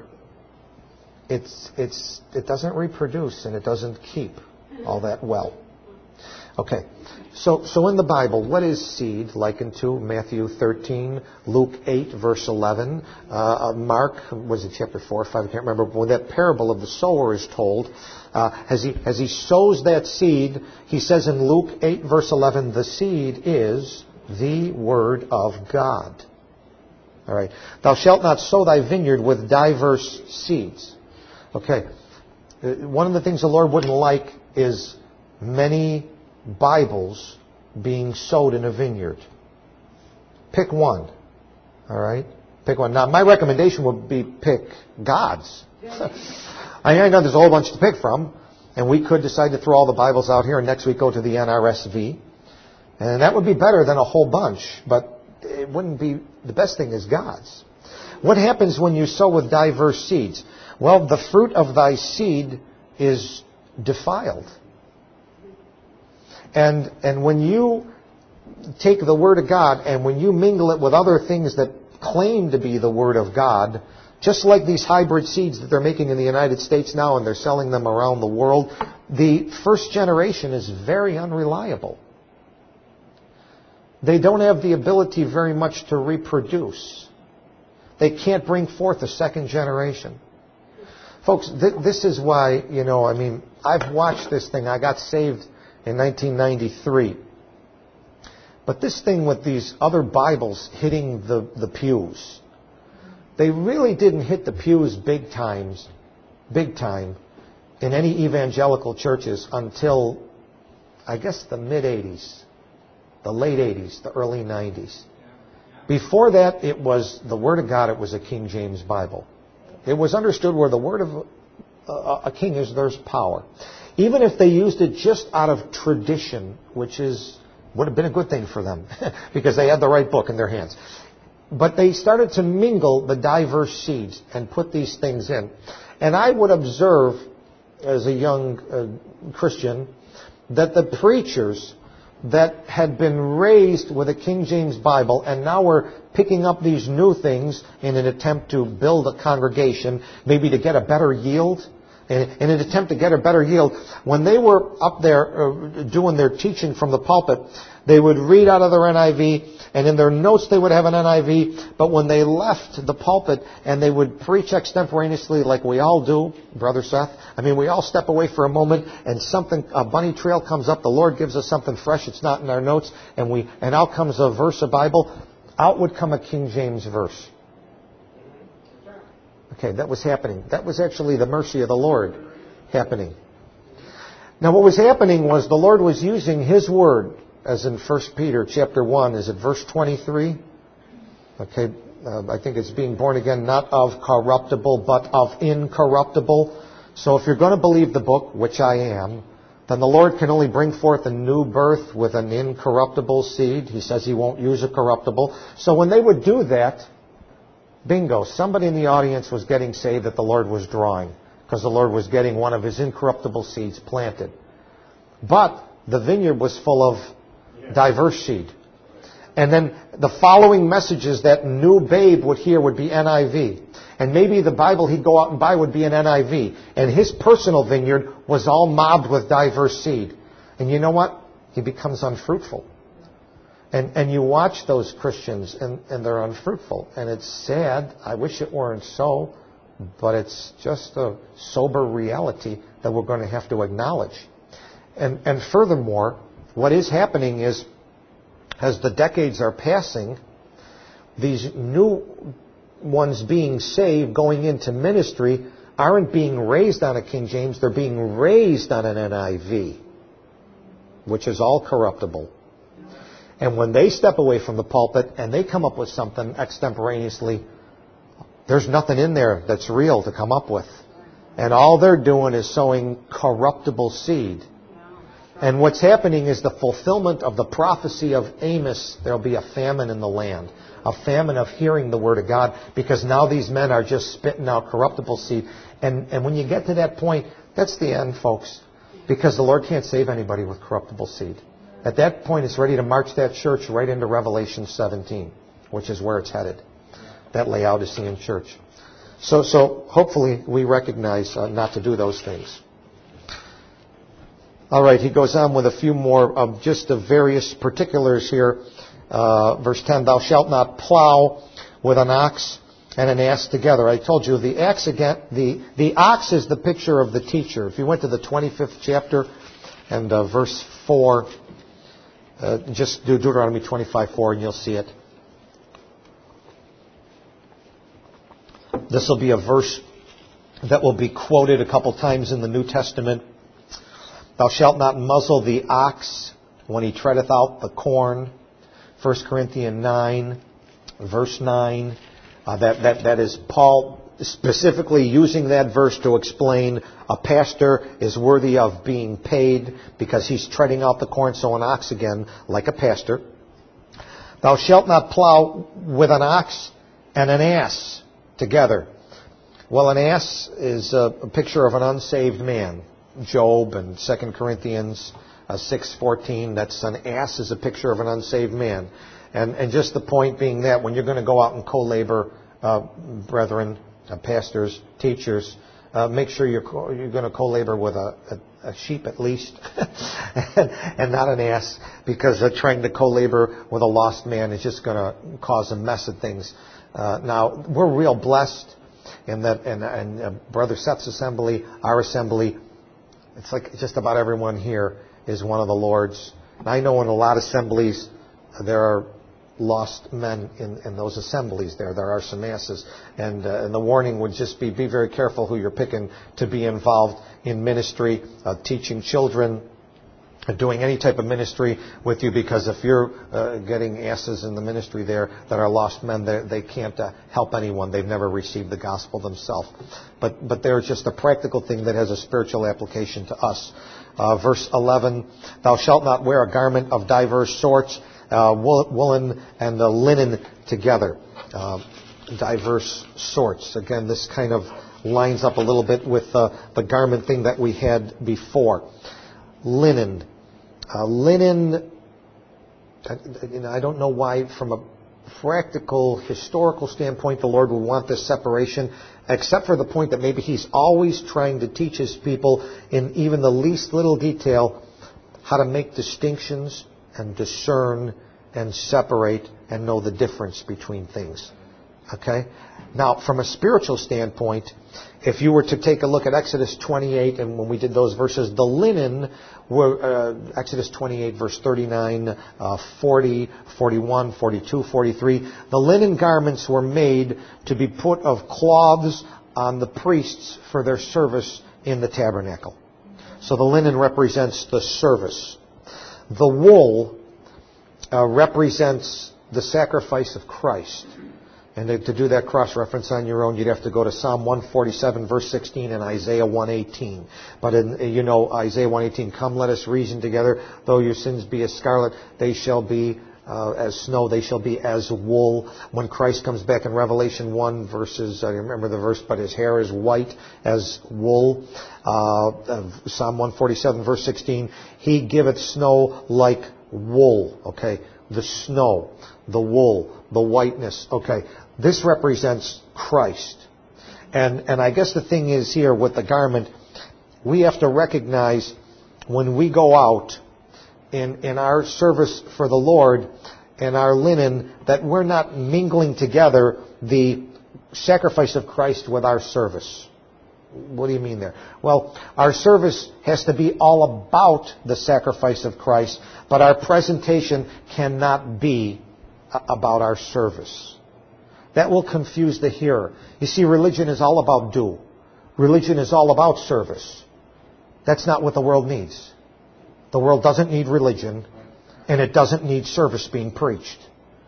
it's it's it doesn't reproduce and it doesn't keep all that well. Okay, so so in the Bible, what is seed likened to? Matthew thirteen, Luke eight, verse eleven, uh, Mark, was it chapter four or five? I can't remember. But when that parable of the sower is told, uh, as he as he sows that seed, he says in Luke eight, verse eleven, the seed is the word of God. All right. Thou shalt not sow thy vineyard with diverse seeds. Okay. One of the things the Lord wouldn't like is many Bibles being sowed in a vineyard. Pick one. All right. Pick one. Now, my recommendation would be pick God's. I know there's a whole bunch to pick from, and we could decide to throw all the Bibles out here and next week go to the N R S V. And that would be better than a whole bunch, but it wouldn't be, the best thing is God's. What happens when you sow with diverse seeds? Well, the fruit of thy seed is defiled. And and when you take the Word of God, and when you mingle it with other things that claim to be the Word of God, just like these hybrid seeds that they're making in the United States now and they're selling them around the world, the first generation is very unreliable. They don't have the ability very much to reproduce. They can't bring forth a second generation. Folks, th- this is why, you know, I mean, I've watched this thing. I got saved in nineteen ninety-three. But this thing with these other Bibles hitting the, the pews, they really didn't hit the pews big times, big time in any evangelical churches until, I guess, the mid-eighties, the late eighties, the early nineties. Before that, it was the Word of God. It was a King James Bible. It was understood where the Word of a, a king is, there's power. Even if they used it just out of tradition, which is would have been a good thing for them because they had the right book in their hands. But they started to mingle the diverse seeds and put these things in. And I would observe, as a young uh, Christian, that the preachers that had been raised with a King James Bible and now were picking up these new things in an attempt to build a congregation, maybe to get a better yield, in an attempt to get a better yield, when they were up there uh, doing their teaching from the pulpit, they would read out of their N I V, and in their notes they would have an N I V, but when they left the pulpit and they would preach extemporaneously like we all do, Brother Seth, I mean, we all step away for a moment and something, a bunny trail comes up, the Lord gives us something fresh, it's not in our notes, and we, and out comes a verse of Bible, out would come a King James verse. Okay, that was happening. That was actually the mercy of the Lord happening. Now what was happening was the Lord was using His Word, as in First Peter chapter one, is it verse twenty-three? Okay, uh, I think it's being born again, not of corruptible, but of incorruptible. So if you're going to believe the book, which I am, then the Lord can only bring forth a new birth with an incorruptible seed. He says He won't use a corruptible. So when they would do that, bingo, somebody in the audience was getting saved that the Lord was drawing, because the Lord was getting one of His incorruptible seeds planted. But the vineyard was full of diverse seed. And then the following messages that new babe would hear would be N I V. And maybe the Bible he'd go out and buy would be an N I V. And his personal vineyard was all mobbed with diverse seed. And you know what? He becomes unfruitful. And and you watch those Christians and, and they're unfruitful. And it's sad. I wish it weren't so. But it's just a sober reality that we're going to have to acknowledge. And and furthermore, what is happening is, as the decades are passing, these new ones being saved, going into ministry, aren't being raised on a King James. They're being raised on an N I V, which is all corruptible. And when they step away from the pulpit and they come up with something extemporaneously, there's nothing in there that's real to come up with. And all they're doing is sowing corruptible seed. And what's happening is the fulfillment of the prophecy of Amos. There'll be a famine in the land. A famine of hearing the Word of God, because now these men are just spitting out corruptible seed. And, and when you get to that point, that's the end, folks. Because the Lord can't save anybody with corruptible seed. At that point, it's ready to march that church right into Revelation seventeen, which is where it's headed. That Laodicean church. So, so hopefully we recognize uh, not to do those things. All right, he goes on with a few more of just the various particulars here. Uh, verse ten, thou shalt not plow with an ox and an ass together. I told you the axe again. The the ox is the picture of the teacher. If you went to the twenty-fifth chapter and uh, verse four, uh, just do Deuteronomy twenty-five four, and you'll see it. This will be a verse that will be quoted a couple times in the New Testament. Thou shalt not muzzle the ox when he treadeth out the corn. First Corinthians nine, verse nine. Uh, that, that, that is Paul specifically using that verse to explain a pastor is worthy of being paid because he's treading out the corn. So an ox again, like a pastor. Thou shalt not plow with an ox and an ass together. Well, an ass is a, a picture of an unsaved man. Job and Second Corinthians, uh, six fourteen, that's an ass is a picture of an unsaved man. And, and just the point being that when you're going to go out and co-labor, uh, brethren, uh, pastors, teachers, uh, make sure you're, co- you're going to co-labor with a, a, a sheep at least, and, and not an ass, because uh, trying to co-labor with a lost man is just going to cause a mess of things. Uh, now, we're real blessed in that, and, and uh, Brother Seth's assembly, our assembly, it's like just about everyone here is one of the Lord's. And I know in a lot of assemblies there are lost men in, in those assemblies there. There are some asses. And, uh, and the warning would just be, be very careful who you're picking to be involved in ministry, uh, teaching children, uh, doing any type of ministry with you, because if you're uh, getting asses in the ministry there that are lost men, they, they can't uh, help anyone. They've never received the gospel themselves. But, but there's just a practical thing that has a spiritual application to us. Uh, verse eleven, thou shalt not wear a garment of diverse sorts, Uh, woolen and the linen together, uh, diverse sorts. Again, this kind of lines up a little bit with uh, the garment thing that we had before. Linen. Uh, linen, I, you know, I don't know why from a practical, historical standpoint the Lord would want this separation, except for the point that maybe He's always trying to teach His people in even the least little detail how to make distinctions and discern and separate and know the difference between things. Okay? Now, from a spiritual standpoint, if you were to take a look at Exodus twenty-eight, and when we did those verses, the linen were, uh, Exodus twenty-eight, verse thirty-nine, uh, forty, forty-one, forty-two, forty-three, the linen garments were made to be put of cloths on the priests for their service in the tabernacle. So the linen represents the service. The wool uh, represents the sacrifice of Christ. And to, to do that cross-reference on your own, you'd have to go to Psalm one forty-seven, verse sixteen, and Isaiah one eighteen. But in, you know, Isaiah one eighteen, come let us reason together. Though your sins be as scarlet, they shall be uh, as snow. They shall be as wool. When Christ comes back in Revelation one, verses, I remember the verse, but his hair is white as wool. Uh, Psalm one forty-seven, verse sixteen, he giveth snow like wool. Okay, the snow, the wool, the whiteness. Okay, this represents Christ. And and I guess the thing is here with the garment, we have to recognize when we go out in, in our service for the Lord and our linen, that we're not mingling together the sacrifice of Christ with our service. What do you mean there? Well, our service has to be all about the sacrifice of Christ, but our presentation cannot be about our service. That will confuse the hearer. You see, religion is all about do. Religion is all about service. That's not what the world needs. The world doesn't need religion, and it doesn't need service being preached.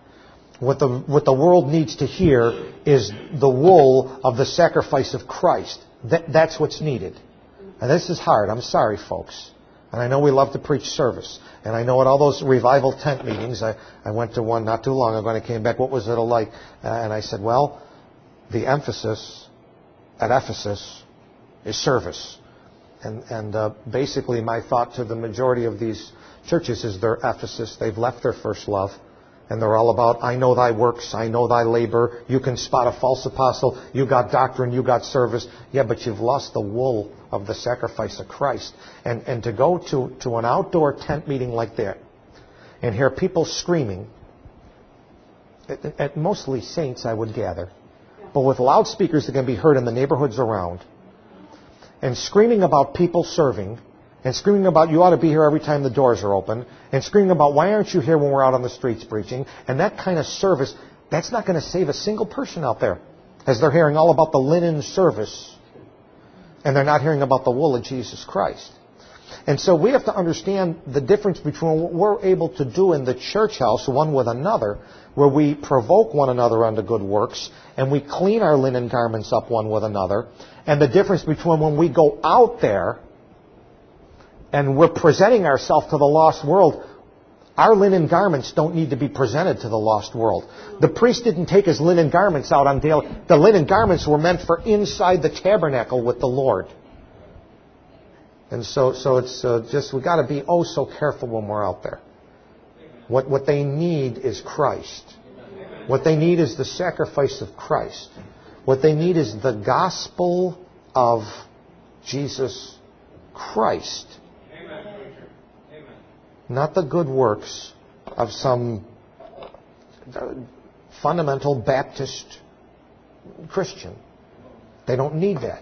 What the, what the world needs to hear is the wool of the sacrifice of Christ. That, that's what's needed. And this is hard. I'm sorry, folks. And I know we love to preach service. And I know at all those revival tent meetings, I, I went to one not too long ago and I came back, what was it like? Uh, and I said, well, the emphasis at Ephesus is service. And, and uh, basically my thought to the majority of these churches is they're Ephesus. They've left their first love. And they're all about, I know thy works, I know thy labor. You can spot a false apostle. You got doctrine, you got service. Yeah, but you've lost the wool of the sacrifice of Christ. And and to go to, to an outdoor tent meeting like that and hear people screaming, at, at mostly saints, I would gather, but with loudspeakers that can be heard in the neighborhoods around, and screaming about people serving, and screaming about you ought to be here every time the doors are open, and screaming about why aren't you here when we're out on the streets preaching, and that kind of service, that's not going to save a single person out there, as they're hearing all about the linen service, and they're not hearing about the wool of Jesus Christ. And so we have to understand the difference between what we're able to do in the church house, one with another, where we provoke one another unto good works, and we clean our linen garments up one with another, and the difference between when we go out there and we're presenting ourselves to the lost world. Our linen garments don't need to be presented to the lost world. The priest didn't take his linen garments out on daily. The linen garments were meant for inside the tabernacle with the Lord. And so, so it's uh, just, we've got to be oh so careful when we're out there. What, what they need is Christ. What they need is the sacrifice of Christ. What they need is the gospel of Jesus Christ. Not the good works of some fundamental Baptist Christian. They don't need that.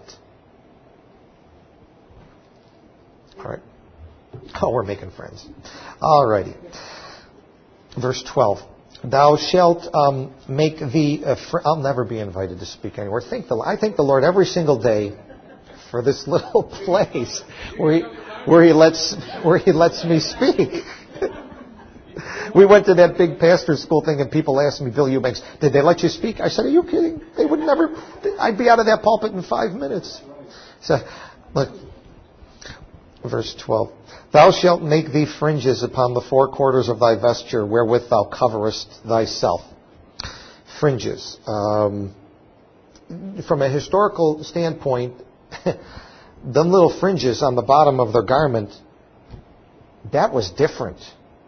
All right. Oh, we're making friends. All righty. Verse twelve. Thou shalt um, make thee... A fr- I'll never be invited to speak anywhere. Thank the, I thank the Lord every single day for this little place where He, where he lets where He lets me speak. We went to that big pastor school thing, and people asked me, Bill Eubanks, did they let you speak? I said, are you kidding? They would never... I'd be out of that pulpit in five minutes. So, look, verse twelve. Thou shalt make thee fringes upon the four quarters of thy vesture, wherewith thou coverest thyself. Fringes. Um, from a historical standpoint, them little fringes on the bottom of their garment, that was different.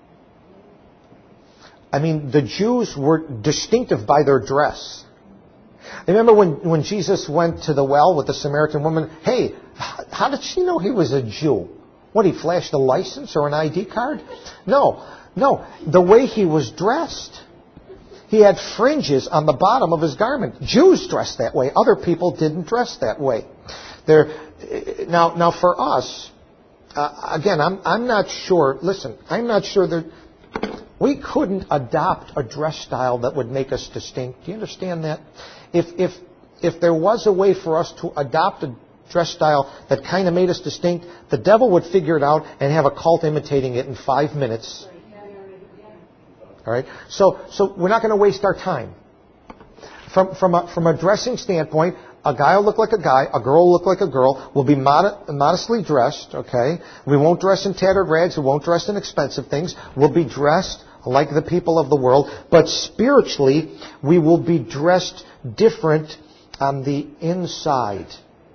I mean, the Jews were distinctive by their dress. Remember when, when Jesus went to the well with the Samaritan woman? Hey, how did she know he was a Jew? What, he flashed a license or an I D card? No, no. The way he was dressed. He had fringes on the bottom of his garment. Jews dressed that way. Other people didn't dress that way. There, now, now for us, uh, again, I'm, I'm not sure, listen, I'm not sure that we couldn't adopt a dress style that would make us distinct. Do you understand that? If, if, if there was a way for us to adopt a dress style that kind of made us distinct, the devil would figure it out and have a cult imitating it in five minutes. All right? So, so we're not going to waste our time. From, from, a, from a dressing standpoint, a guy will look like a guy, a girl will look like a girl. We'll be mod- modestly dressed, okay? We won't dress in tattered rags. We won't dress in expensive things. We'll be dressed like the people of the world. But spiritually, we will be dressed different on the inside.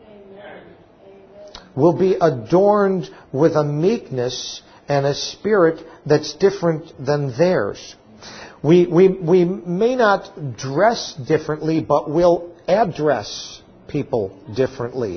We'll be adorned with a meekness and a spirit that's different than theirs. We, we, we may not dress differently, but we'll address people differently.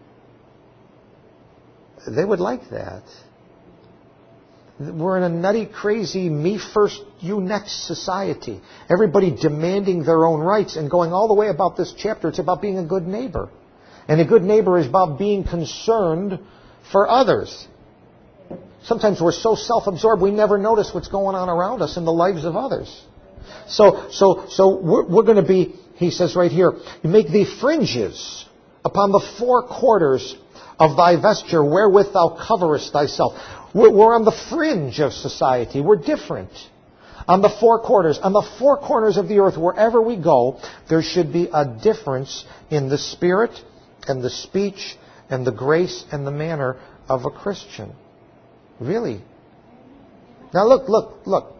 They would like that. We're in a nutty, crazy, me first, you next society. Everybody demanding their own rights and going all the way about this chapter. It's about being a good neighbor. And a good neighbor is about being concerned for others. Sometimes we're so self-absorbed we never notice what's going on around us in the lives of others. So, so, so we're, we're going to be, he says right here, you make thee fringes upon the four quarters of thy vesture, wherewith thou coverest thyself. We're, we're on the fringe of society. We're different. On the four quarters, on the four corners of the earth, wherever we go, there should be a difference in the spirit and the speech and the grace and the manner of a Christian. Really. Now look, look, look.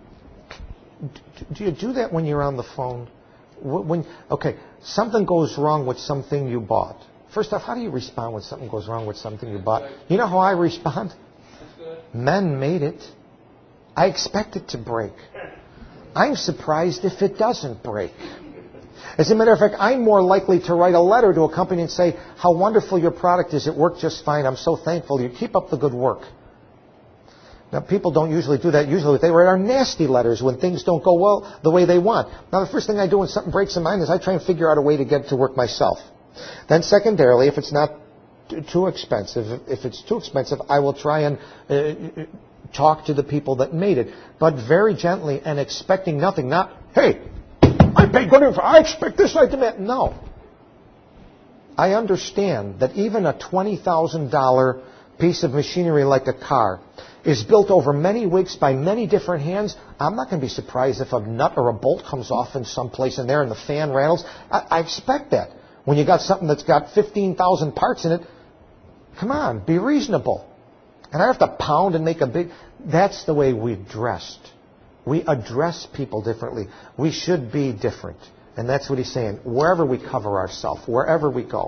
Do you do that when you're on the phone? When, okay, something goes wrong with something you bought. First off, how do you respond when something goes wrong with something you bought? You know how I respond? Men made it. I expect it to break. I'm surprised if it doesn't break. As a matter of fact, I'm more likely to write a letter to a company and say, how wonderful your product is. It worked just fine. I'm so thankful. You keep up the good work. Now, people don't usually do that. Usually they write our nasty letters when things don't go well the way they want. Now, the first thing I do when something breaks in mine is I try and figure out a way to get it to work myself. Then secondarily, if it's not t- too expensive, if it's too expensive, I will try and uh, talk to the people that made it. But very gently and expecting nothing. Not, hey, I paid good info. I expect this, I demand. No. I understand that even a twenty thousand dollars piece of machinery like a car is built over many weeks by many different hands. I'm not going to be surprised if a nut or a bolt comes off in some place in there and the fan rattles. I, I expect that. When you got something that's got fifteen thousand parts in it, come on, be reasonable. And I have to pound and make a big... That's the way we dressed. We address people differently. We should be different. And that's what he's saying. Wherever we cover ourselves, wherever we go,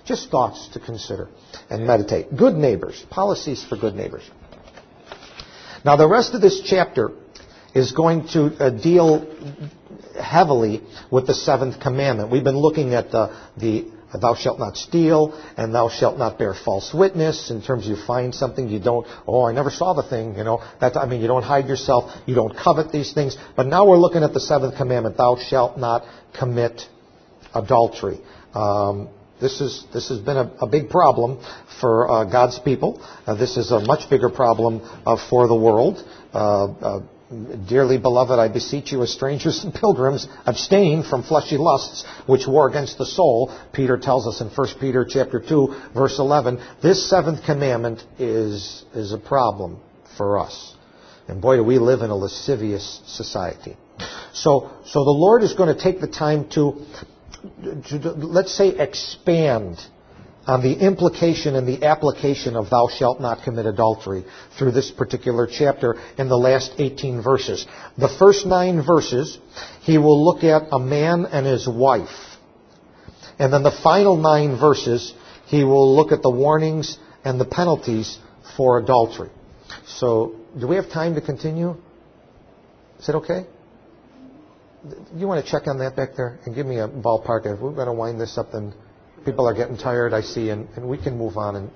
Just thoughts to consider and meditate. Good neighbors. Policies for good neighbors. Now, the rest of this chapter is going to uh, deal heavily with the seventh commandment. We've been looking at the, the thou shalt not steal and thou shalt not bear false witness. In terms of you find something, you don't, oh, I never saw the thing, you know. That, I mean, you don't hide yourself. You don't covet these things. But now we're looking at the seventh commandment. Thou shalt not commit adultery. Um, This is this has been a, a big problem for uh, God's people. Uh, this is a much bigger problem uh, for the world. Uh, uh, Dearly beloved, I beseech you as strangers and pilgrims, abstain from fleshy lusts which war against the soul. Peter tells us in First Peter chapter two, verse eleven. This seventh commandment is is a problem for us. And boy, do we live in a lascivious society. So so the Lord is going to take the time to To, to, let's say, expand on the implication and the application of thou shalt not commit adultery through this particular chapter in the last eighteen verses. The first nine verses, he will look at a man and his wife. And then the final nine verses, he will look at the warnings and the penalties for adultery. So, do we have time to continue? Is it okay? You want to check on that back there and give me a ballpark? If we're going to wind this up, then people are getting tired, I see, and, and we can move on. And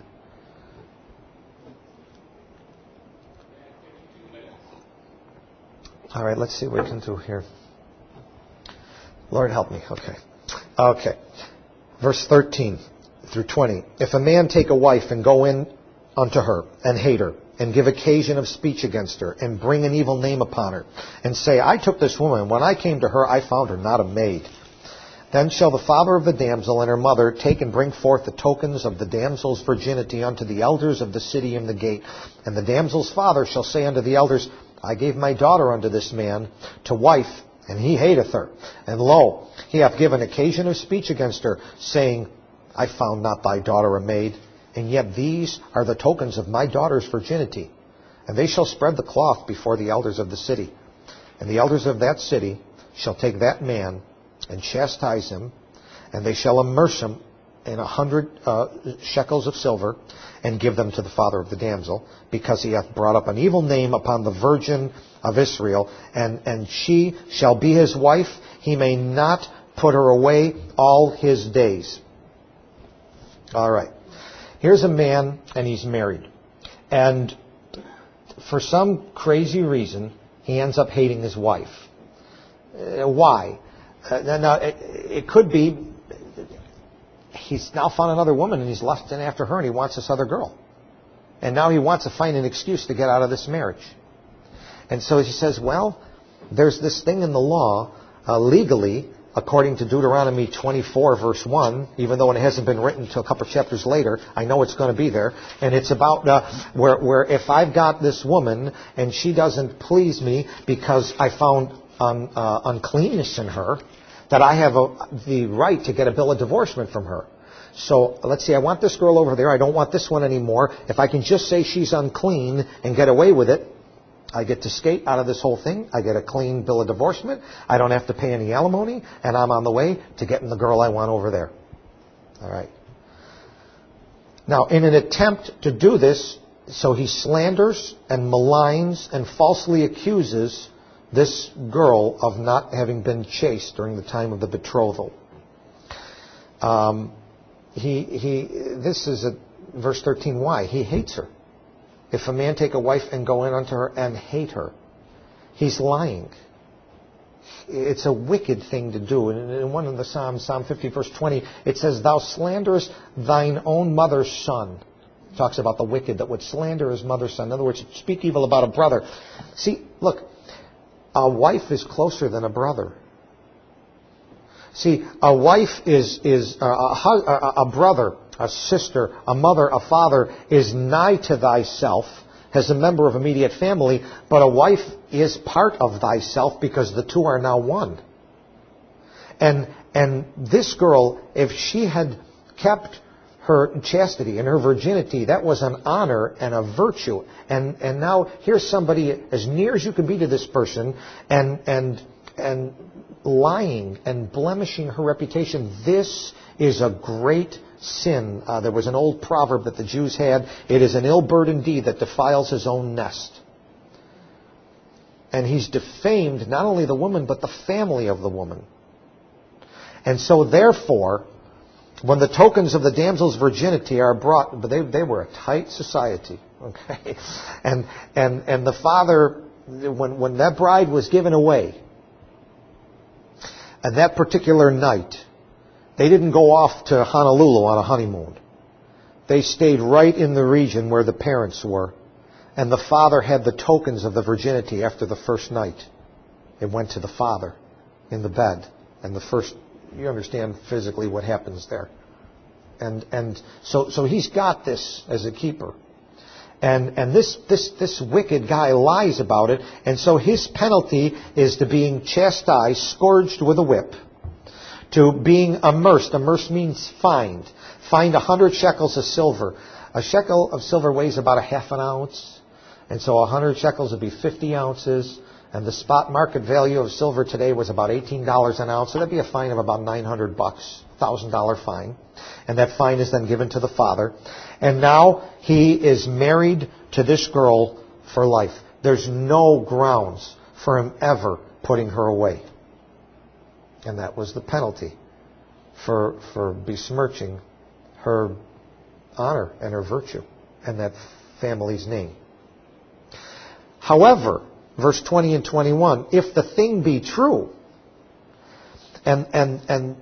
all right, let's see what we can do here. Lord, help me. Okay. Okay. Verse thirteen through twenty. If a man take a wife and go in unto her and hate her, and give occasion of speech against her, and bring an evil name upon her, and say, I took this woman, when I came to her, I found her not a maid. Then shall the father of the damsel and her mother take and bring forth the tokens of the damsel's virginity unto the elders of the city in the gate. And the damsel's father shall say unto the elders, I gave my daughter unto this man to wife, and he hateth her. And lo, he hath given occasion of speech against her, saying, I found not thy daughter a maid. And yet these are the tokens of my daughter's virginity. And they shall spread the cloth before the elders of the city. And the elders of that city shall take that man and chastise him, and they shall immerse him in a hundred uh, shekels of silver, and give them to the father of the damsel, because he hath brought up an evil name upon the virgin of Israel, and, and she shall be his wife. He may not put her away all his days. All right. Here's a man, and he's married. And for some crazy reason, he ends up hating his wife. Uh, why? Uh, now, it, it could be he's now found another woman, and he's lusting after her, and he wants this other girl. And now he wants to find an excuse to get out of this marriage. And so he says, well, there's this thing in the law, uh, legally, according to Deuteronomy twenty-four, verse one, even though it hasn't been written until a couple of chapters later, I know it's going to be there. And it's about uh, where, where if I've got this woman and she doesn't please me because I found un, uh, uncleanness in her, that I have a, the right to get a bill of divorcement from her. So let's see, I want this girl over there. I don't want this one anymore. If I can just say she's unclean and get away with it, I get to skate out of this whole thing. I get a clean bill of divorcement. I don't have to pay any alimony. And I'm on the way to getting the girl I want over there. All right. Now, in an attempt to do this, so he slanders and maligns and falsely accuses this girl of not having been chaste during the time of the betrothal. Um, he, he, this is a, verse thirteen, why? He hates her. If a man take a wife and go in unto her and hate her, he's lying. It's a wicked thing to do. And in one of the Psalms, Psalm fifty, verse twenty, it says, thou slanderest thine own mother's son. It talks about the wicked that would slander his mother's son. In other words, speak evil about a brother. See, look, a wife is closer than a brother. See, a wife is, is a, a, a brother, a sister, a mother, a father is nigh to thyself as a member of immediate family, but a wife is part of thyself because the two are now one. And and this girl, if she had kept her chastity and her virginity, that was an honor and a virtue. And and now here's somebody as near as you can be to this person, and and and lying and blemishing her reputation. This is a great sin. Uh, there was an old proverb that the Jews had. It is an ill bird indeed that defiles his own nest. And he's defamed not only the woman, but the family of the woman. And so therefore, when the tokens of the damsel's virginity are brought, but they, they were a tight society, okay? And, and, and the father, when, when that bride was given away, and that particular night, they didn't go off to Honolulu on a honeymoon. They stayed right in the region where the parents were. And the father had the tokens of the virginity after the first night. It went to the father in the bed. And the first, you understand physically what happens there. And and so so he's got this as a keeper. And and this this this wicked guy lies about it. And so his penalty is to being chastised, scourged with a whip, to being immersed. Immersed means fined. Fined a hundred shekels of silver. A shekel of silver weighs about a half an ounce. And so a hundred shekels would be fifty ounces. And the spot market value of silver today was about eighteen dollars an ounce. So that'd be a fine of about nine hundred bucks, one thousand dollars fine. And that fine is then given to the father. And now he is married to this girl for life. There's no grounds for him ever putting her away. And that was the penalty for, for besmirching her honor and her virtue and that family's name. However, verse twenty and twenty-one, if the thing be true, and and and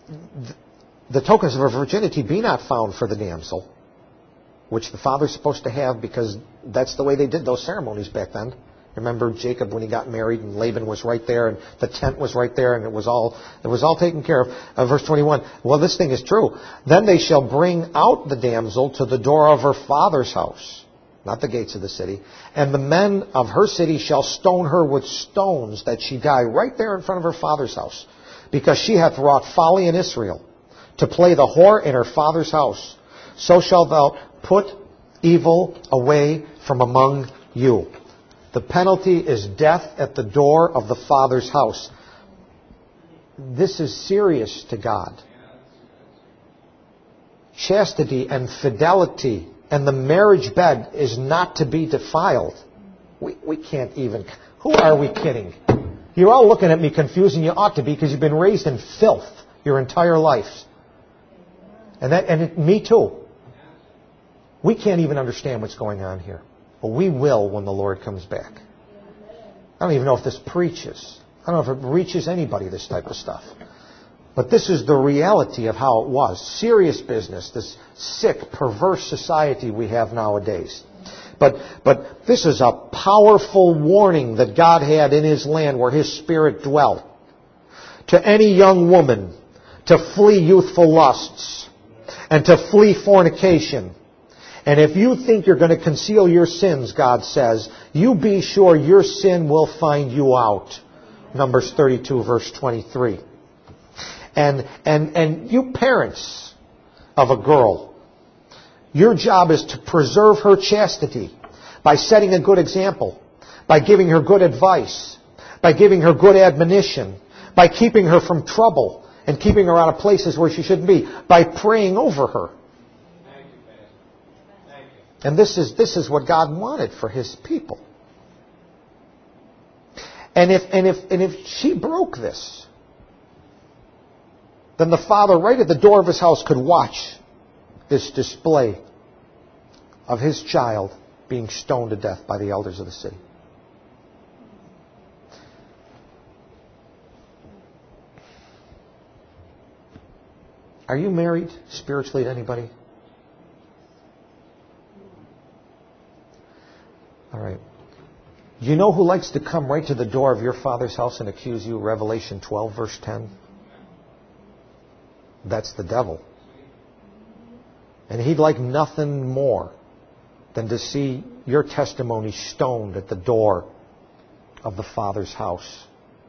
the tokens of her virginity be not found for the damsel, which the father's supposed to have because that's the way they did those ceremonies back then. Remember Jacob when he got married and Laban was right there and the tent was right there and it was all it was all taken care of. Uh, verse twenty-one, well, this thing is true. Then they shall bring out the damsel to the door of her father's house, not the gates of the city, and the men of her city shall stone her with stones that she die right there in front of her father's house, because she hath wrought folly in Israel, to play the whore in her father's house. So shalt thou put evil away from among you. The penalty is death at the door of the father's house. This is serious to God. Chastity and fidelity and the marriage bed is not to be defiled. We, we can't even... Who are we kidding? You're all looking at me confused, and you ought to be because you've been raised in filth your entire life. And that, and it, me too. We can't even understand what's going on here. But we will when the Lord comes back. I don't even know if this preaches. I don't know if it reaches anybody, this type of stuff. But this is the reality of how it was. Serious business, this sick, perverse society we have nowadays. But, but this is a powerful warning that God had in His land where His Spirit dwelt. To any young woman to flee youthful lusts and to flee fornication. And if you think you're going to conceal your sins, God says, you be sure your sin will find you out. Numbers thirty-two, verse twenty-three. And, and, and you parents of a girl, your job is to preserve her chastity by setting a good example, by giving her good advice, by giving her good admonition, by keeping her from trouble and keeping her out of places where she shouldn't be, by praying over her. And this is this is what God wanted for His people. And if and if and if she broke this, then the father right at the door of his house could watch this display of his child being stoned to death by the elders of the city. Are you married spiritually to anybody? All right. Do you know who likes to come right to the door of your father's house and accuse you? Revelation twelve, verse ten. That's the devil. And he'd like nothing more than to see your testimony stoned at the door of the Father's house.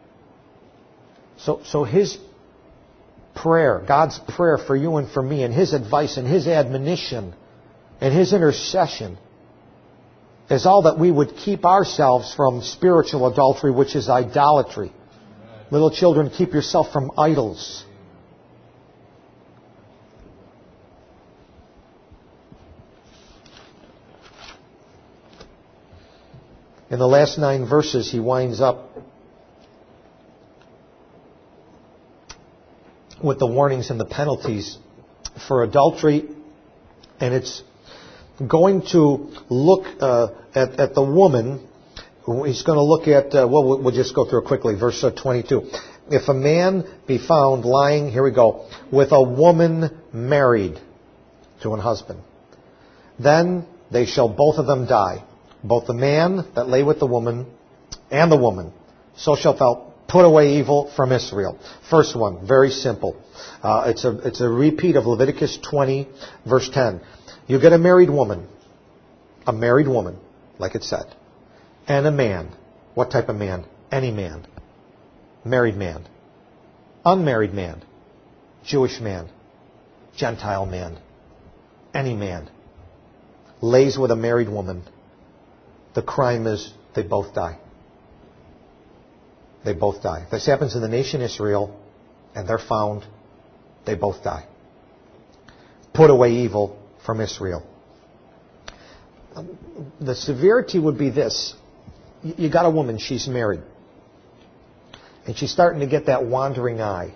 So, so his prayer, God's prayer for you and for me, and His advice and His admonition and His intercession is all that we would keep ourselves from spiritual adultery, which is idolatry. Little children, keep yourself from idols. In the last nine verses, he winds up with the warnings and the penalties for adultery. And it's going to look uh, at, at the woman. He's going to look at, uh, well, we'll just go through it quickly. Verse uh, twenty-two. If a man be found lying, here we go, with a woman married to an husband, then they shall both of them die. Both the man that lay with the woman and the woman. So shalt thou put away evil from Israel. First one, very simple. Uh, it's a it's a repeat of Leviticus twenty, verse ten. You get a married woman, a married woman, like it said, and a man. What type of man? Any man. Married man. Unmarried man. Jewish man. Gentile man. Any man. Lays with a married woman. The crime is they both die. They both die. This happens in the nation Israel, and they're found, they both die. Put away evil from Israel. The severity would be this. You got a woman, she's married. And she's starting to get that wandering eye.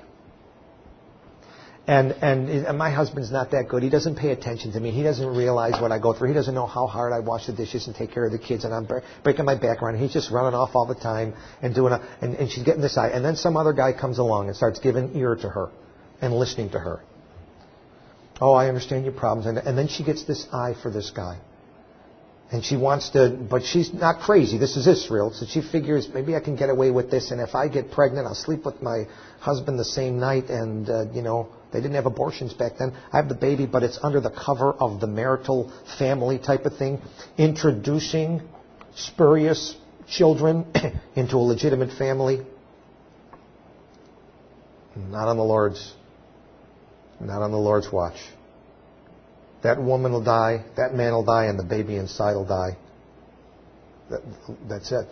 And, and and my husband's not that good. He doesn't pay attention to me. He doesn't realize what I go through. He doesn't know how hard I wash the dishes and take care of the kids. And I'm breaking my back around. He's just running off all the time and doing a, and, and she's getting this eye. And then some other guy comes along and starts giving ear to her and listening to her. Oh, I understand your problems. And, and then she gets this eye for this guy. And she wants to, but she's not crazy. This is Israel. So she figures, maybe I can get away with this. And if I get pregnant, I'll sleep with my husband the same night. And, uh, you know, they didn't have abortions back then. I have the baby, but it's under the cover of the marital family type of thing. Introducing spurious children into a legitimate family. Not on the Lord's, not on the Lord's watch. That woman will die, that man will die, and the baby inside will die. That, that's it.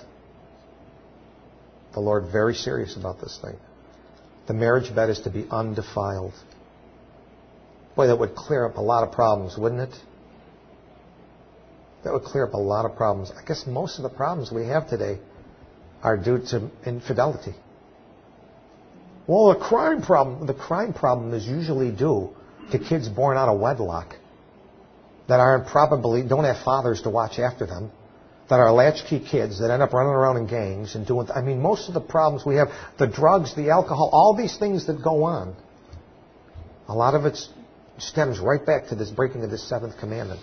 The Lord very serious about this thing. The marriage bed is to be undefiled. Boy, that would clear up a lot of problems, wouldn't it? That would clear up a lot of problems. I guess most of the problems we have today are due to infidelity. Well, the crime problem, the crime problem is usually due to kids born out of wedlock that aren't probably, don't have fathers to watch after them, that are latchkey kids that end up running around in gangs and doing, I mean, most of the problems we have, the drugs, the alcohol, all these things that go on, a lot of it stems right back to this breaking of this seventh commandment.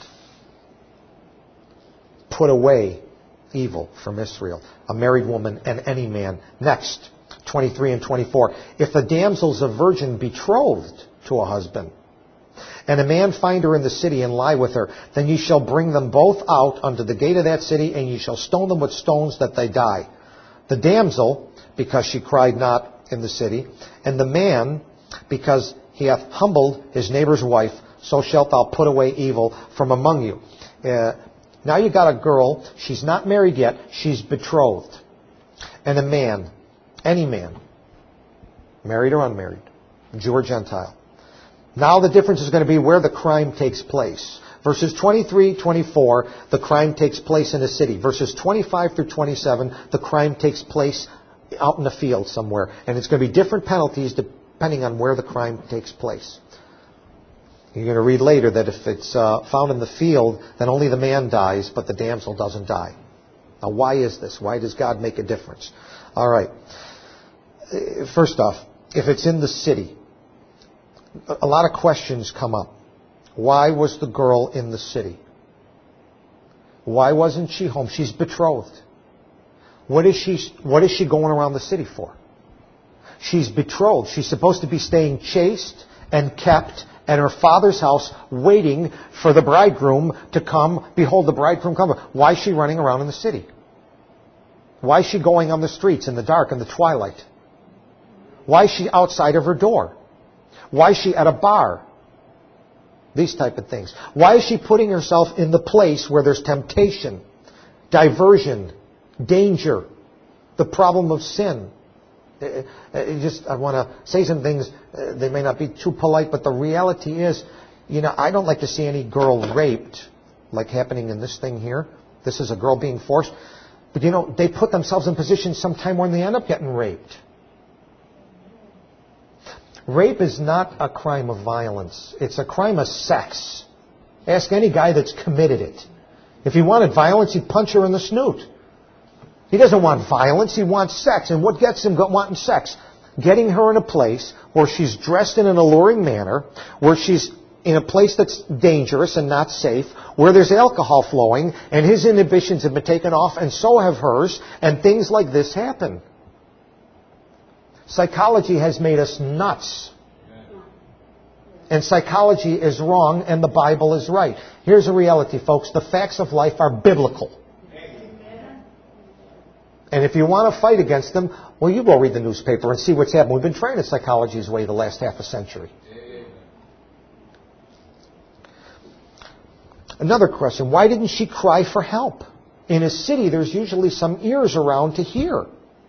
Put away evil from Israel, a married woman and any man. Next, twenty-three and twenty-four. If the damsel's a virgin betrothed to a husband, and a man find her in the city and lie with her, then ye shall bring them both out unto the gate of that city, and ye shall stone them with stones that they die. The damsel, because she cried not in the city, and the man, because he hath humbled his neighbor's wife, so shalt thou put away evil from among you. Uh, now you got a girl, she's not married yet, she's betrothed. And a man, any man, married or unmarried, Jew or Gentile. Now the difference is going to be where the crime takes place. Verses twenty-three, twenty-four, the crime takes place in a city. Verses twenty-five through twenty-seven, the crime takes place out in the field somewhere. And it's going to be different penalties depending on where the crime takes place. You're going to read later that if it's uh, found in the field, then only the man dies, but the damsel doesn't die. Now why is this? Why does God make a difference? All right. First off, if it's in the city, a lot of questions come up. Why was the girl in the city? Why wasn't she home? She's betrothed. What is she, what is she going around the city for? She's betrothed. She's supposed to be staying chaste and kept at her father's house waiting for the bridegroom to come. Behold, the bridegroom comes. Why is she running around in the city? Why is she going on the streets in the dark, in the twilight? Why is she outside of her door? Why is she at a bar? These type of things. Why is she putting herself in the place where there's temptation, diversion, danger, the problem of sin? Uh, uh, just, I want to say some things. Uh, they may not be too polite, but the reality is, you know, I don't like to see any girl raped, like happening in this thing here. This is a girl being forced. But, you know, they put themselves in positions sometime when they end up getting raped. Rape is not a crime of violence. It's a crime of sex. Ask any guy that's committed it. If he wanted violence, he'd punch her in the snoot. He doesn't want violence. He wants sex. And what gets him wanting sex? Getting her in a place where she's dressed in an alluring manner, where she's in a place that's dangerous and not safe, where there's alcohol flowing, and his inhibitions have been taken off, and so have hers, and things like this happen. Psychology has made us nuts. And psychology is wrong, and the Bible is right. Here's the reality, folks. The facts of life are biblical. And if you want to fight against them, well, you go read the newspaper and see what's happened. We've been trained in psychology's way the last half a century. Another question, why didn't she cry for help? In a city, there's usually some ears around to hear.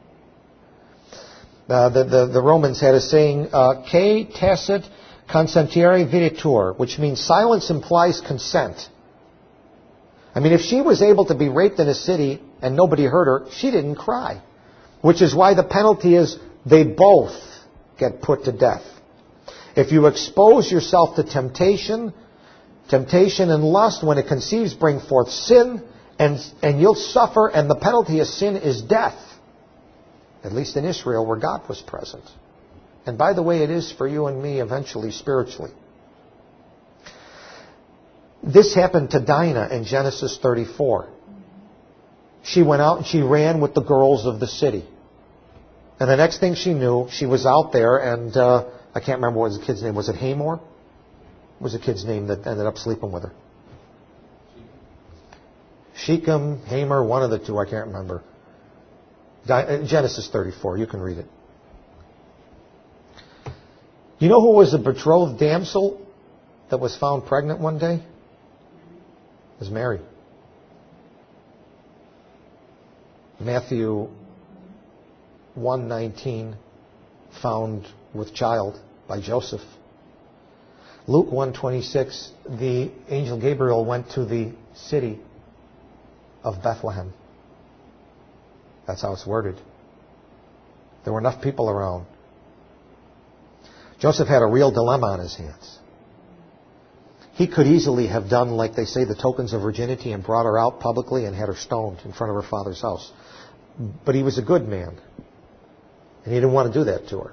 Uh, the, the, the Romans had a saying, uh, "Que tacet consentire videtur," which means silence implies consent. I mean, if she was able to be raped in a city and nobody heard her, she didn't cry. Which is why the penalty is they both get put to death. If you expose yourself to temptation, temptation and lust, when it conceives, bring forth sin, and, and you'll suffer, and the penalty of sin is death. At least in Israel, where God was present. And by the way, it is for you and me eventually spiritually. This happened to Dinah in Genesis thirty-four. She went out and she ran with the girls of the city. And the next thing she knew, she was out there, and uh, I can't remember what was the kid's name. Was it Hamor? What was the kid's name that ended up sleeping with her? Shechem, Hamor, one of the two, I can't remember. Genesis thirty-four, you can read it. You know who was the betrothed damsel that was found pregnant one day? It was Mary. Matthew one nineteen, found with child by Joseph. Luke one twenty-six, the angel Gabriel went to the city of Bethlehem. That's how it's worded. There were enough people around. Joseph had a real dilemma on his hands. He could easily have done, like they say, the tokens of virginity and brought her out publicly and had her stoned in front of her father's house. But he was a good man. And he didn't want to do that to her.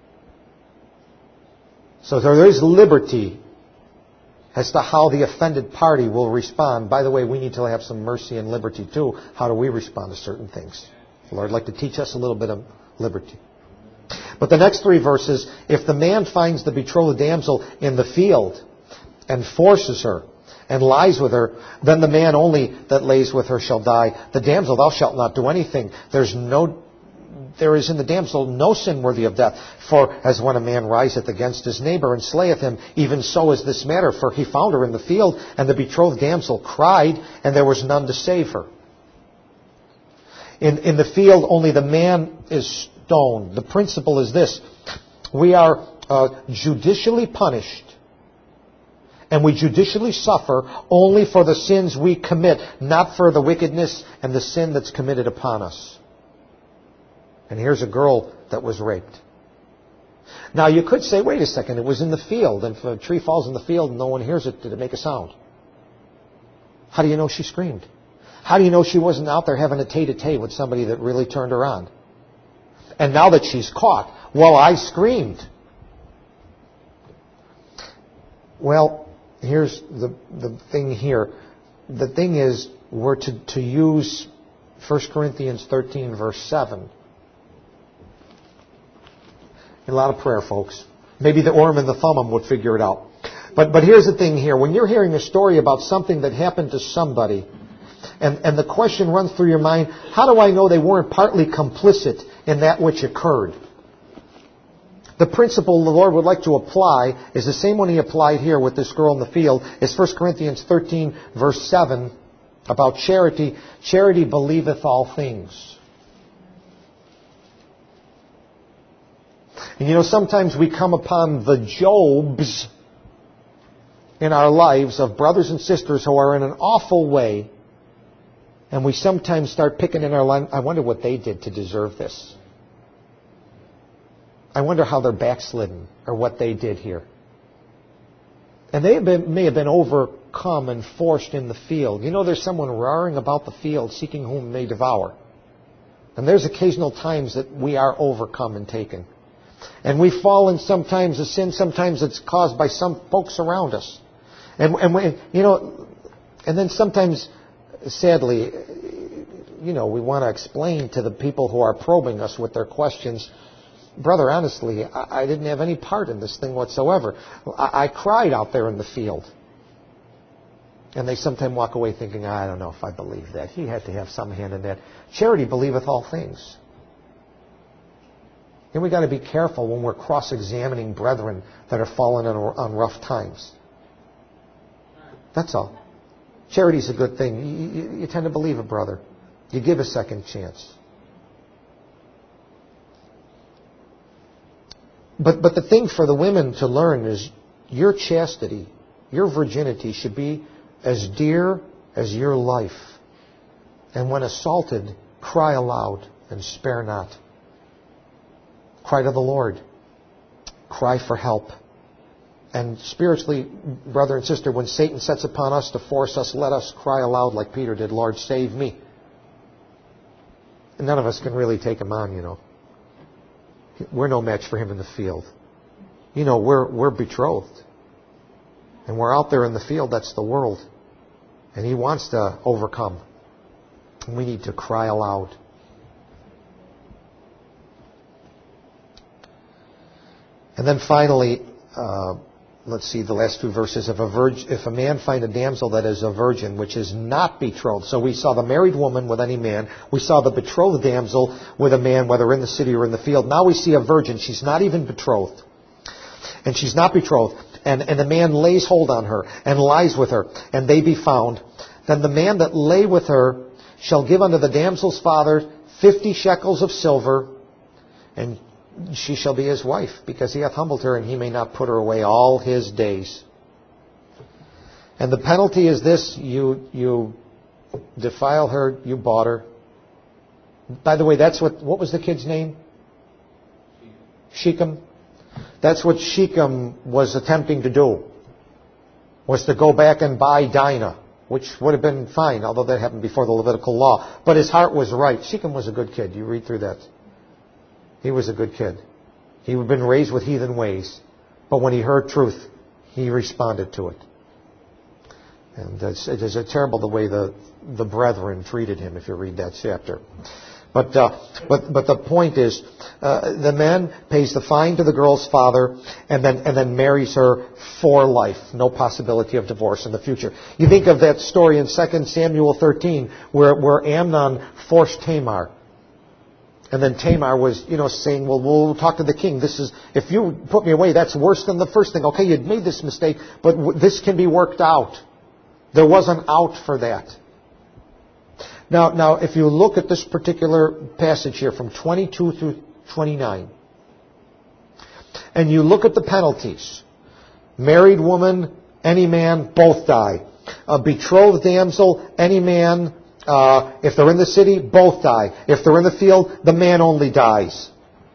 So there is liberty as to how the offended party will respond. By the way, we need to have some mercy and liberty too. How do we respond to certain things? The Lord would like to teach us a little bit of liberty. But the next three verses, if the man finds the betrothed damsel in the field and forces her and lies with her, then the man only that lays with her shall die. The damsel thou shalt not do anything. There's no, there is in the damsel no sin worthy of death. For as when a man riseth against his neighbor and slayeth him, even so is this matter. For he found her in the field, and the betrothed damsel cried, and there was none to save her. In, in the field, only the man is stoned. The principle is this. We are uh, judicially punished, and we judicially suffer only for the sins we commit, not for the wickedness and the sin that's committed upon us. And here's a girl that was raped. Now you could say, wait a second, it was in the field, and if a tree falls in the field and no one hears it, did it make a sound? How do you know she screamed? How do you know she wasn't out there having a tete-a-tete with somebody that really turned her on? And now that she's caught, well, I screamed. Well, here's the, the thing here. The thing is, we're to, to use First Corinthians thirteen, verse seven. A lot of prayer, folks. Maybe the Urim and the Thummim would figure it out. But, but here's the thing here. When you're hearing a story about something that happened to somebody, and, and the question runs through your mind, how do I know they weren't partly complicit in that which occurred? The principle the Lord would like to apply is the same one He applied here with this girl in the field. It's First Corinthians thirteen, verse seven, about charity. Charity believeth all things. And you know, sometimes we come upon the Jobs in our lives of brothers and sisters who are in an awful way, and we sometimes start picking in our line, I wonder what they did to deserve this. I wonder how they're backslidden or what they did here. And they have been, may have been overcome and forced in the field. You know, there's someone roaring about the field seeking whom may devour. And there's occasional times that we are overcome and taken. And we fall in sometimes a sin, sometimes it's caused by some folks around us. And, and we, you know, and then sometimes, sadly, you know, we want to explain to the people who are probing us with their questions, brother, honestly, I, I didn't have any part in this thing whatsoever. I, I cried out there in the field. And they sometimes walk away thinking, I don't know if I believe that. He had to have some hand in that. Charity believeth all things. And we've got to be careful when we're cross-examining brethren that are fallen on, on rough times. That's all. Charity's a good thing. You, you, you tend to believe a brother. You give a second chance. But but the thing for the women to learn is your chastity, your virginity should be as dear as your life. And when assaulted, cry aloud and spare not. Cry to the Lord. Cry for help. And spiritually, brother and sister, when Satan sets upon us to force us, let us cry aloud like Peter did, Lord, save me. And none of us can really take him on, you know. We're no match for him in the field. You know, we're we're betrothed. And we're out there in the field, that's the world. And he wants to overcome. And we need to cry aloud. And then finally, uh, let's see the last two verses. If a, virgin, if a man find a damsel that is a virgin, which is not betrothed. So we saw the married woman with any man. We saw the betrothed damsel with a man, whether in the city or in the field. Now we see a virgin. She's not even betrothed. And she's not betrothed. And, and the man lays hold on her and lies with her. And they be found. Then the man that lay with her shall give unto the damsel's father fifty shekels of silver, and she shall be his wife, because he hath humbled her, and he may not put her away all his days. And the penalty is this: you you defile her, you bought her. By the way, that's what what was the kid's name? Shechem. That's what Shechem was attempting to do, was to go back and buy Dinah, which would have been fine, although that happened before the Levitical law. But his heart was right. Shechem was a good kid. You read through that. He was a good kid. He had been raised with heathen ways. But when he heard truth, he responded to it. And it's, it is terrible the way the, the brethren treated him, if you read that chapter. But uh, but but the point is, uh, the man pays the fine to the girl's father, and then and then marries her for life. No possibility of divorce in the future. You think of that story in Second Samuel thirteen, where where Amnon forced Tamar, and then Tamar was, you know, saying, "Well, we'll talk to the king. This is if you put me away, that's worse than the first thing. Okay, you'd made this mistake, but w- this can be worked out." There was an out for that. Now, now, if you look at this particular passage here from twenty-two through twenty-nine, and you look at the penalties, married woman, any man, both die. A betrothed damsel, any man, uh, if they're in the city, both die. If they're in the field, the man only dies.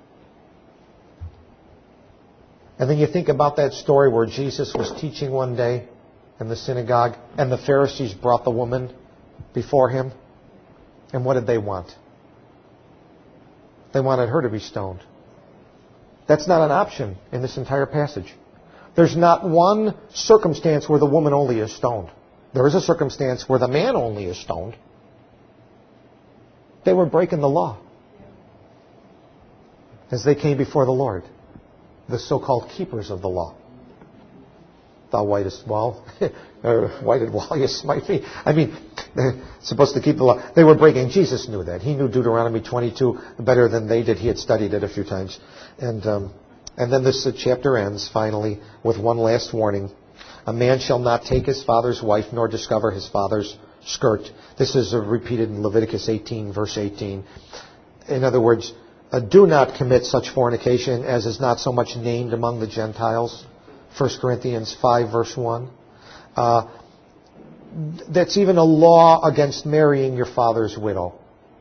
And then you think about that story where Jesus was teaching one day in the synagogue, and the Pharisees brought the woman before him. And what did they want? They wanted her to be stoned. That's not an option in this entire passage. There's not one circumstance where the woman only is stoned. There is a circumstance where the man only is stoned. They were breaking the law as they came before the Lord, the so-called keepers of the law. Thou whitest wall, or whited wall, you smite me. I mean, they're supposed to keep the law. They were breaking. Jesus knew that. He knew Deuteronomy twenty-two better than they did. He had studied it a few times. And um, and then this uh, chapter ends, finally, with one last warning. A man shall not take his father's wife, nor discover his father's skirt. This is uh, repeated in Leviticus eighteen, verse eighteen. In other words, Uh, do not commit such fornication as is not so much named among the Gentiles. First Corinthians five, verse one. Uh, that's even a law against marrying your father's widow.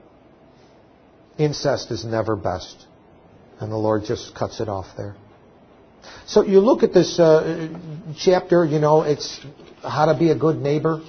Incest is never best. And the Lord just cuts it off there. So you look at this uh, chapter, you know, it's how to be a good neighbor.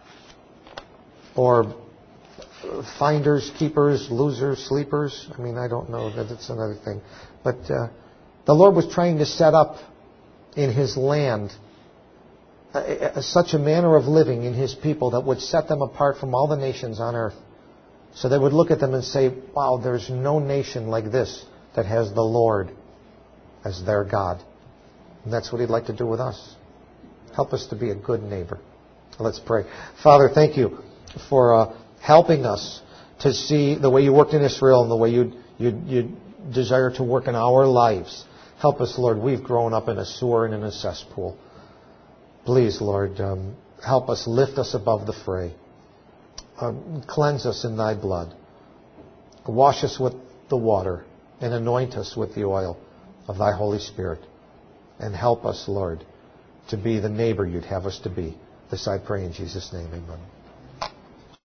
Or finders, keepers, losers, sleepers. I mean, I don't know. That's another thing. But uh, the Lord was trying to set up in His land uh, such a manner of living in His people that would set them apart from all the nations on earth. So they would look at them and say, wow, there's no nation like this that has the Lord as their God. And that's what He'd like to do with us. Help us to be a good neighbor. Let's pray. Father, thank you for uh, helping us to see the way you worked in Israel and the way you you you desire to work in our lives. Help us, Lord. We've grown up in a sewer and in a cesspool. Please, Lord, um, help us, lift us above the fray. Um, cleanse us in Thy blood. Wash us with the water and anoint us with the oil of Thy Holy Spirit. And help us, Lord, to be the neighbor You'd have us to be. This I pray in Jesus' name. Amen.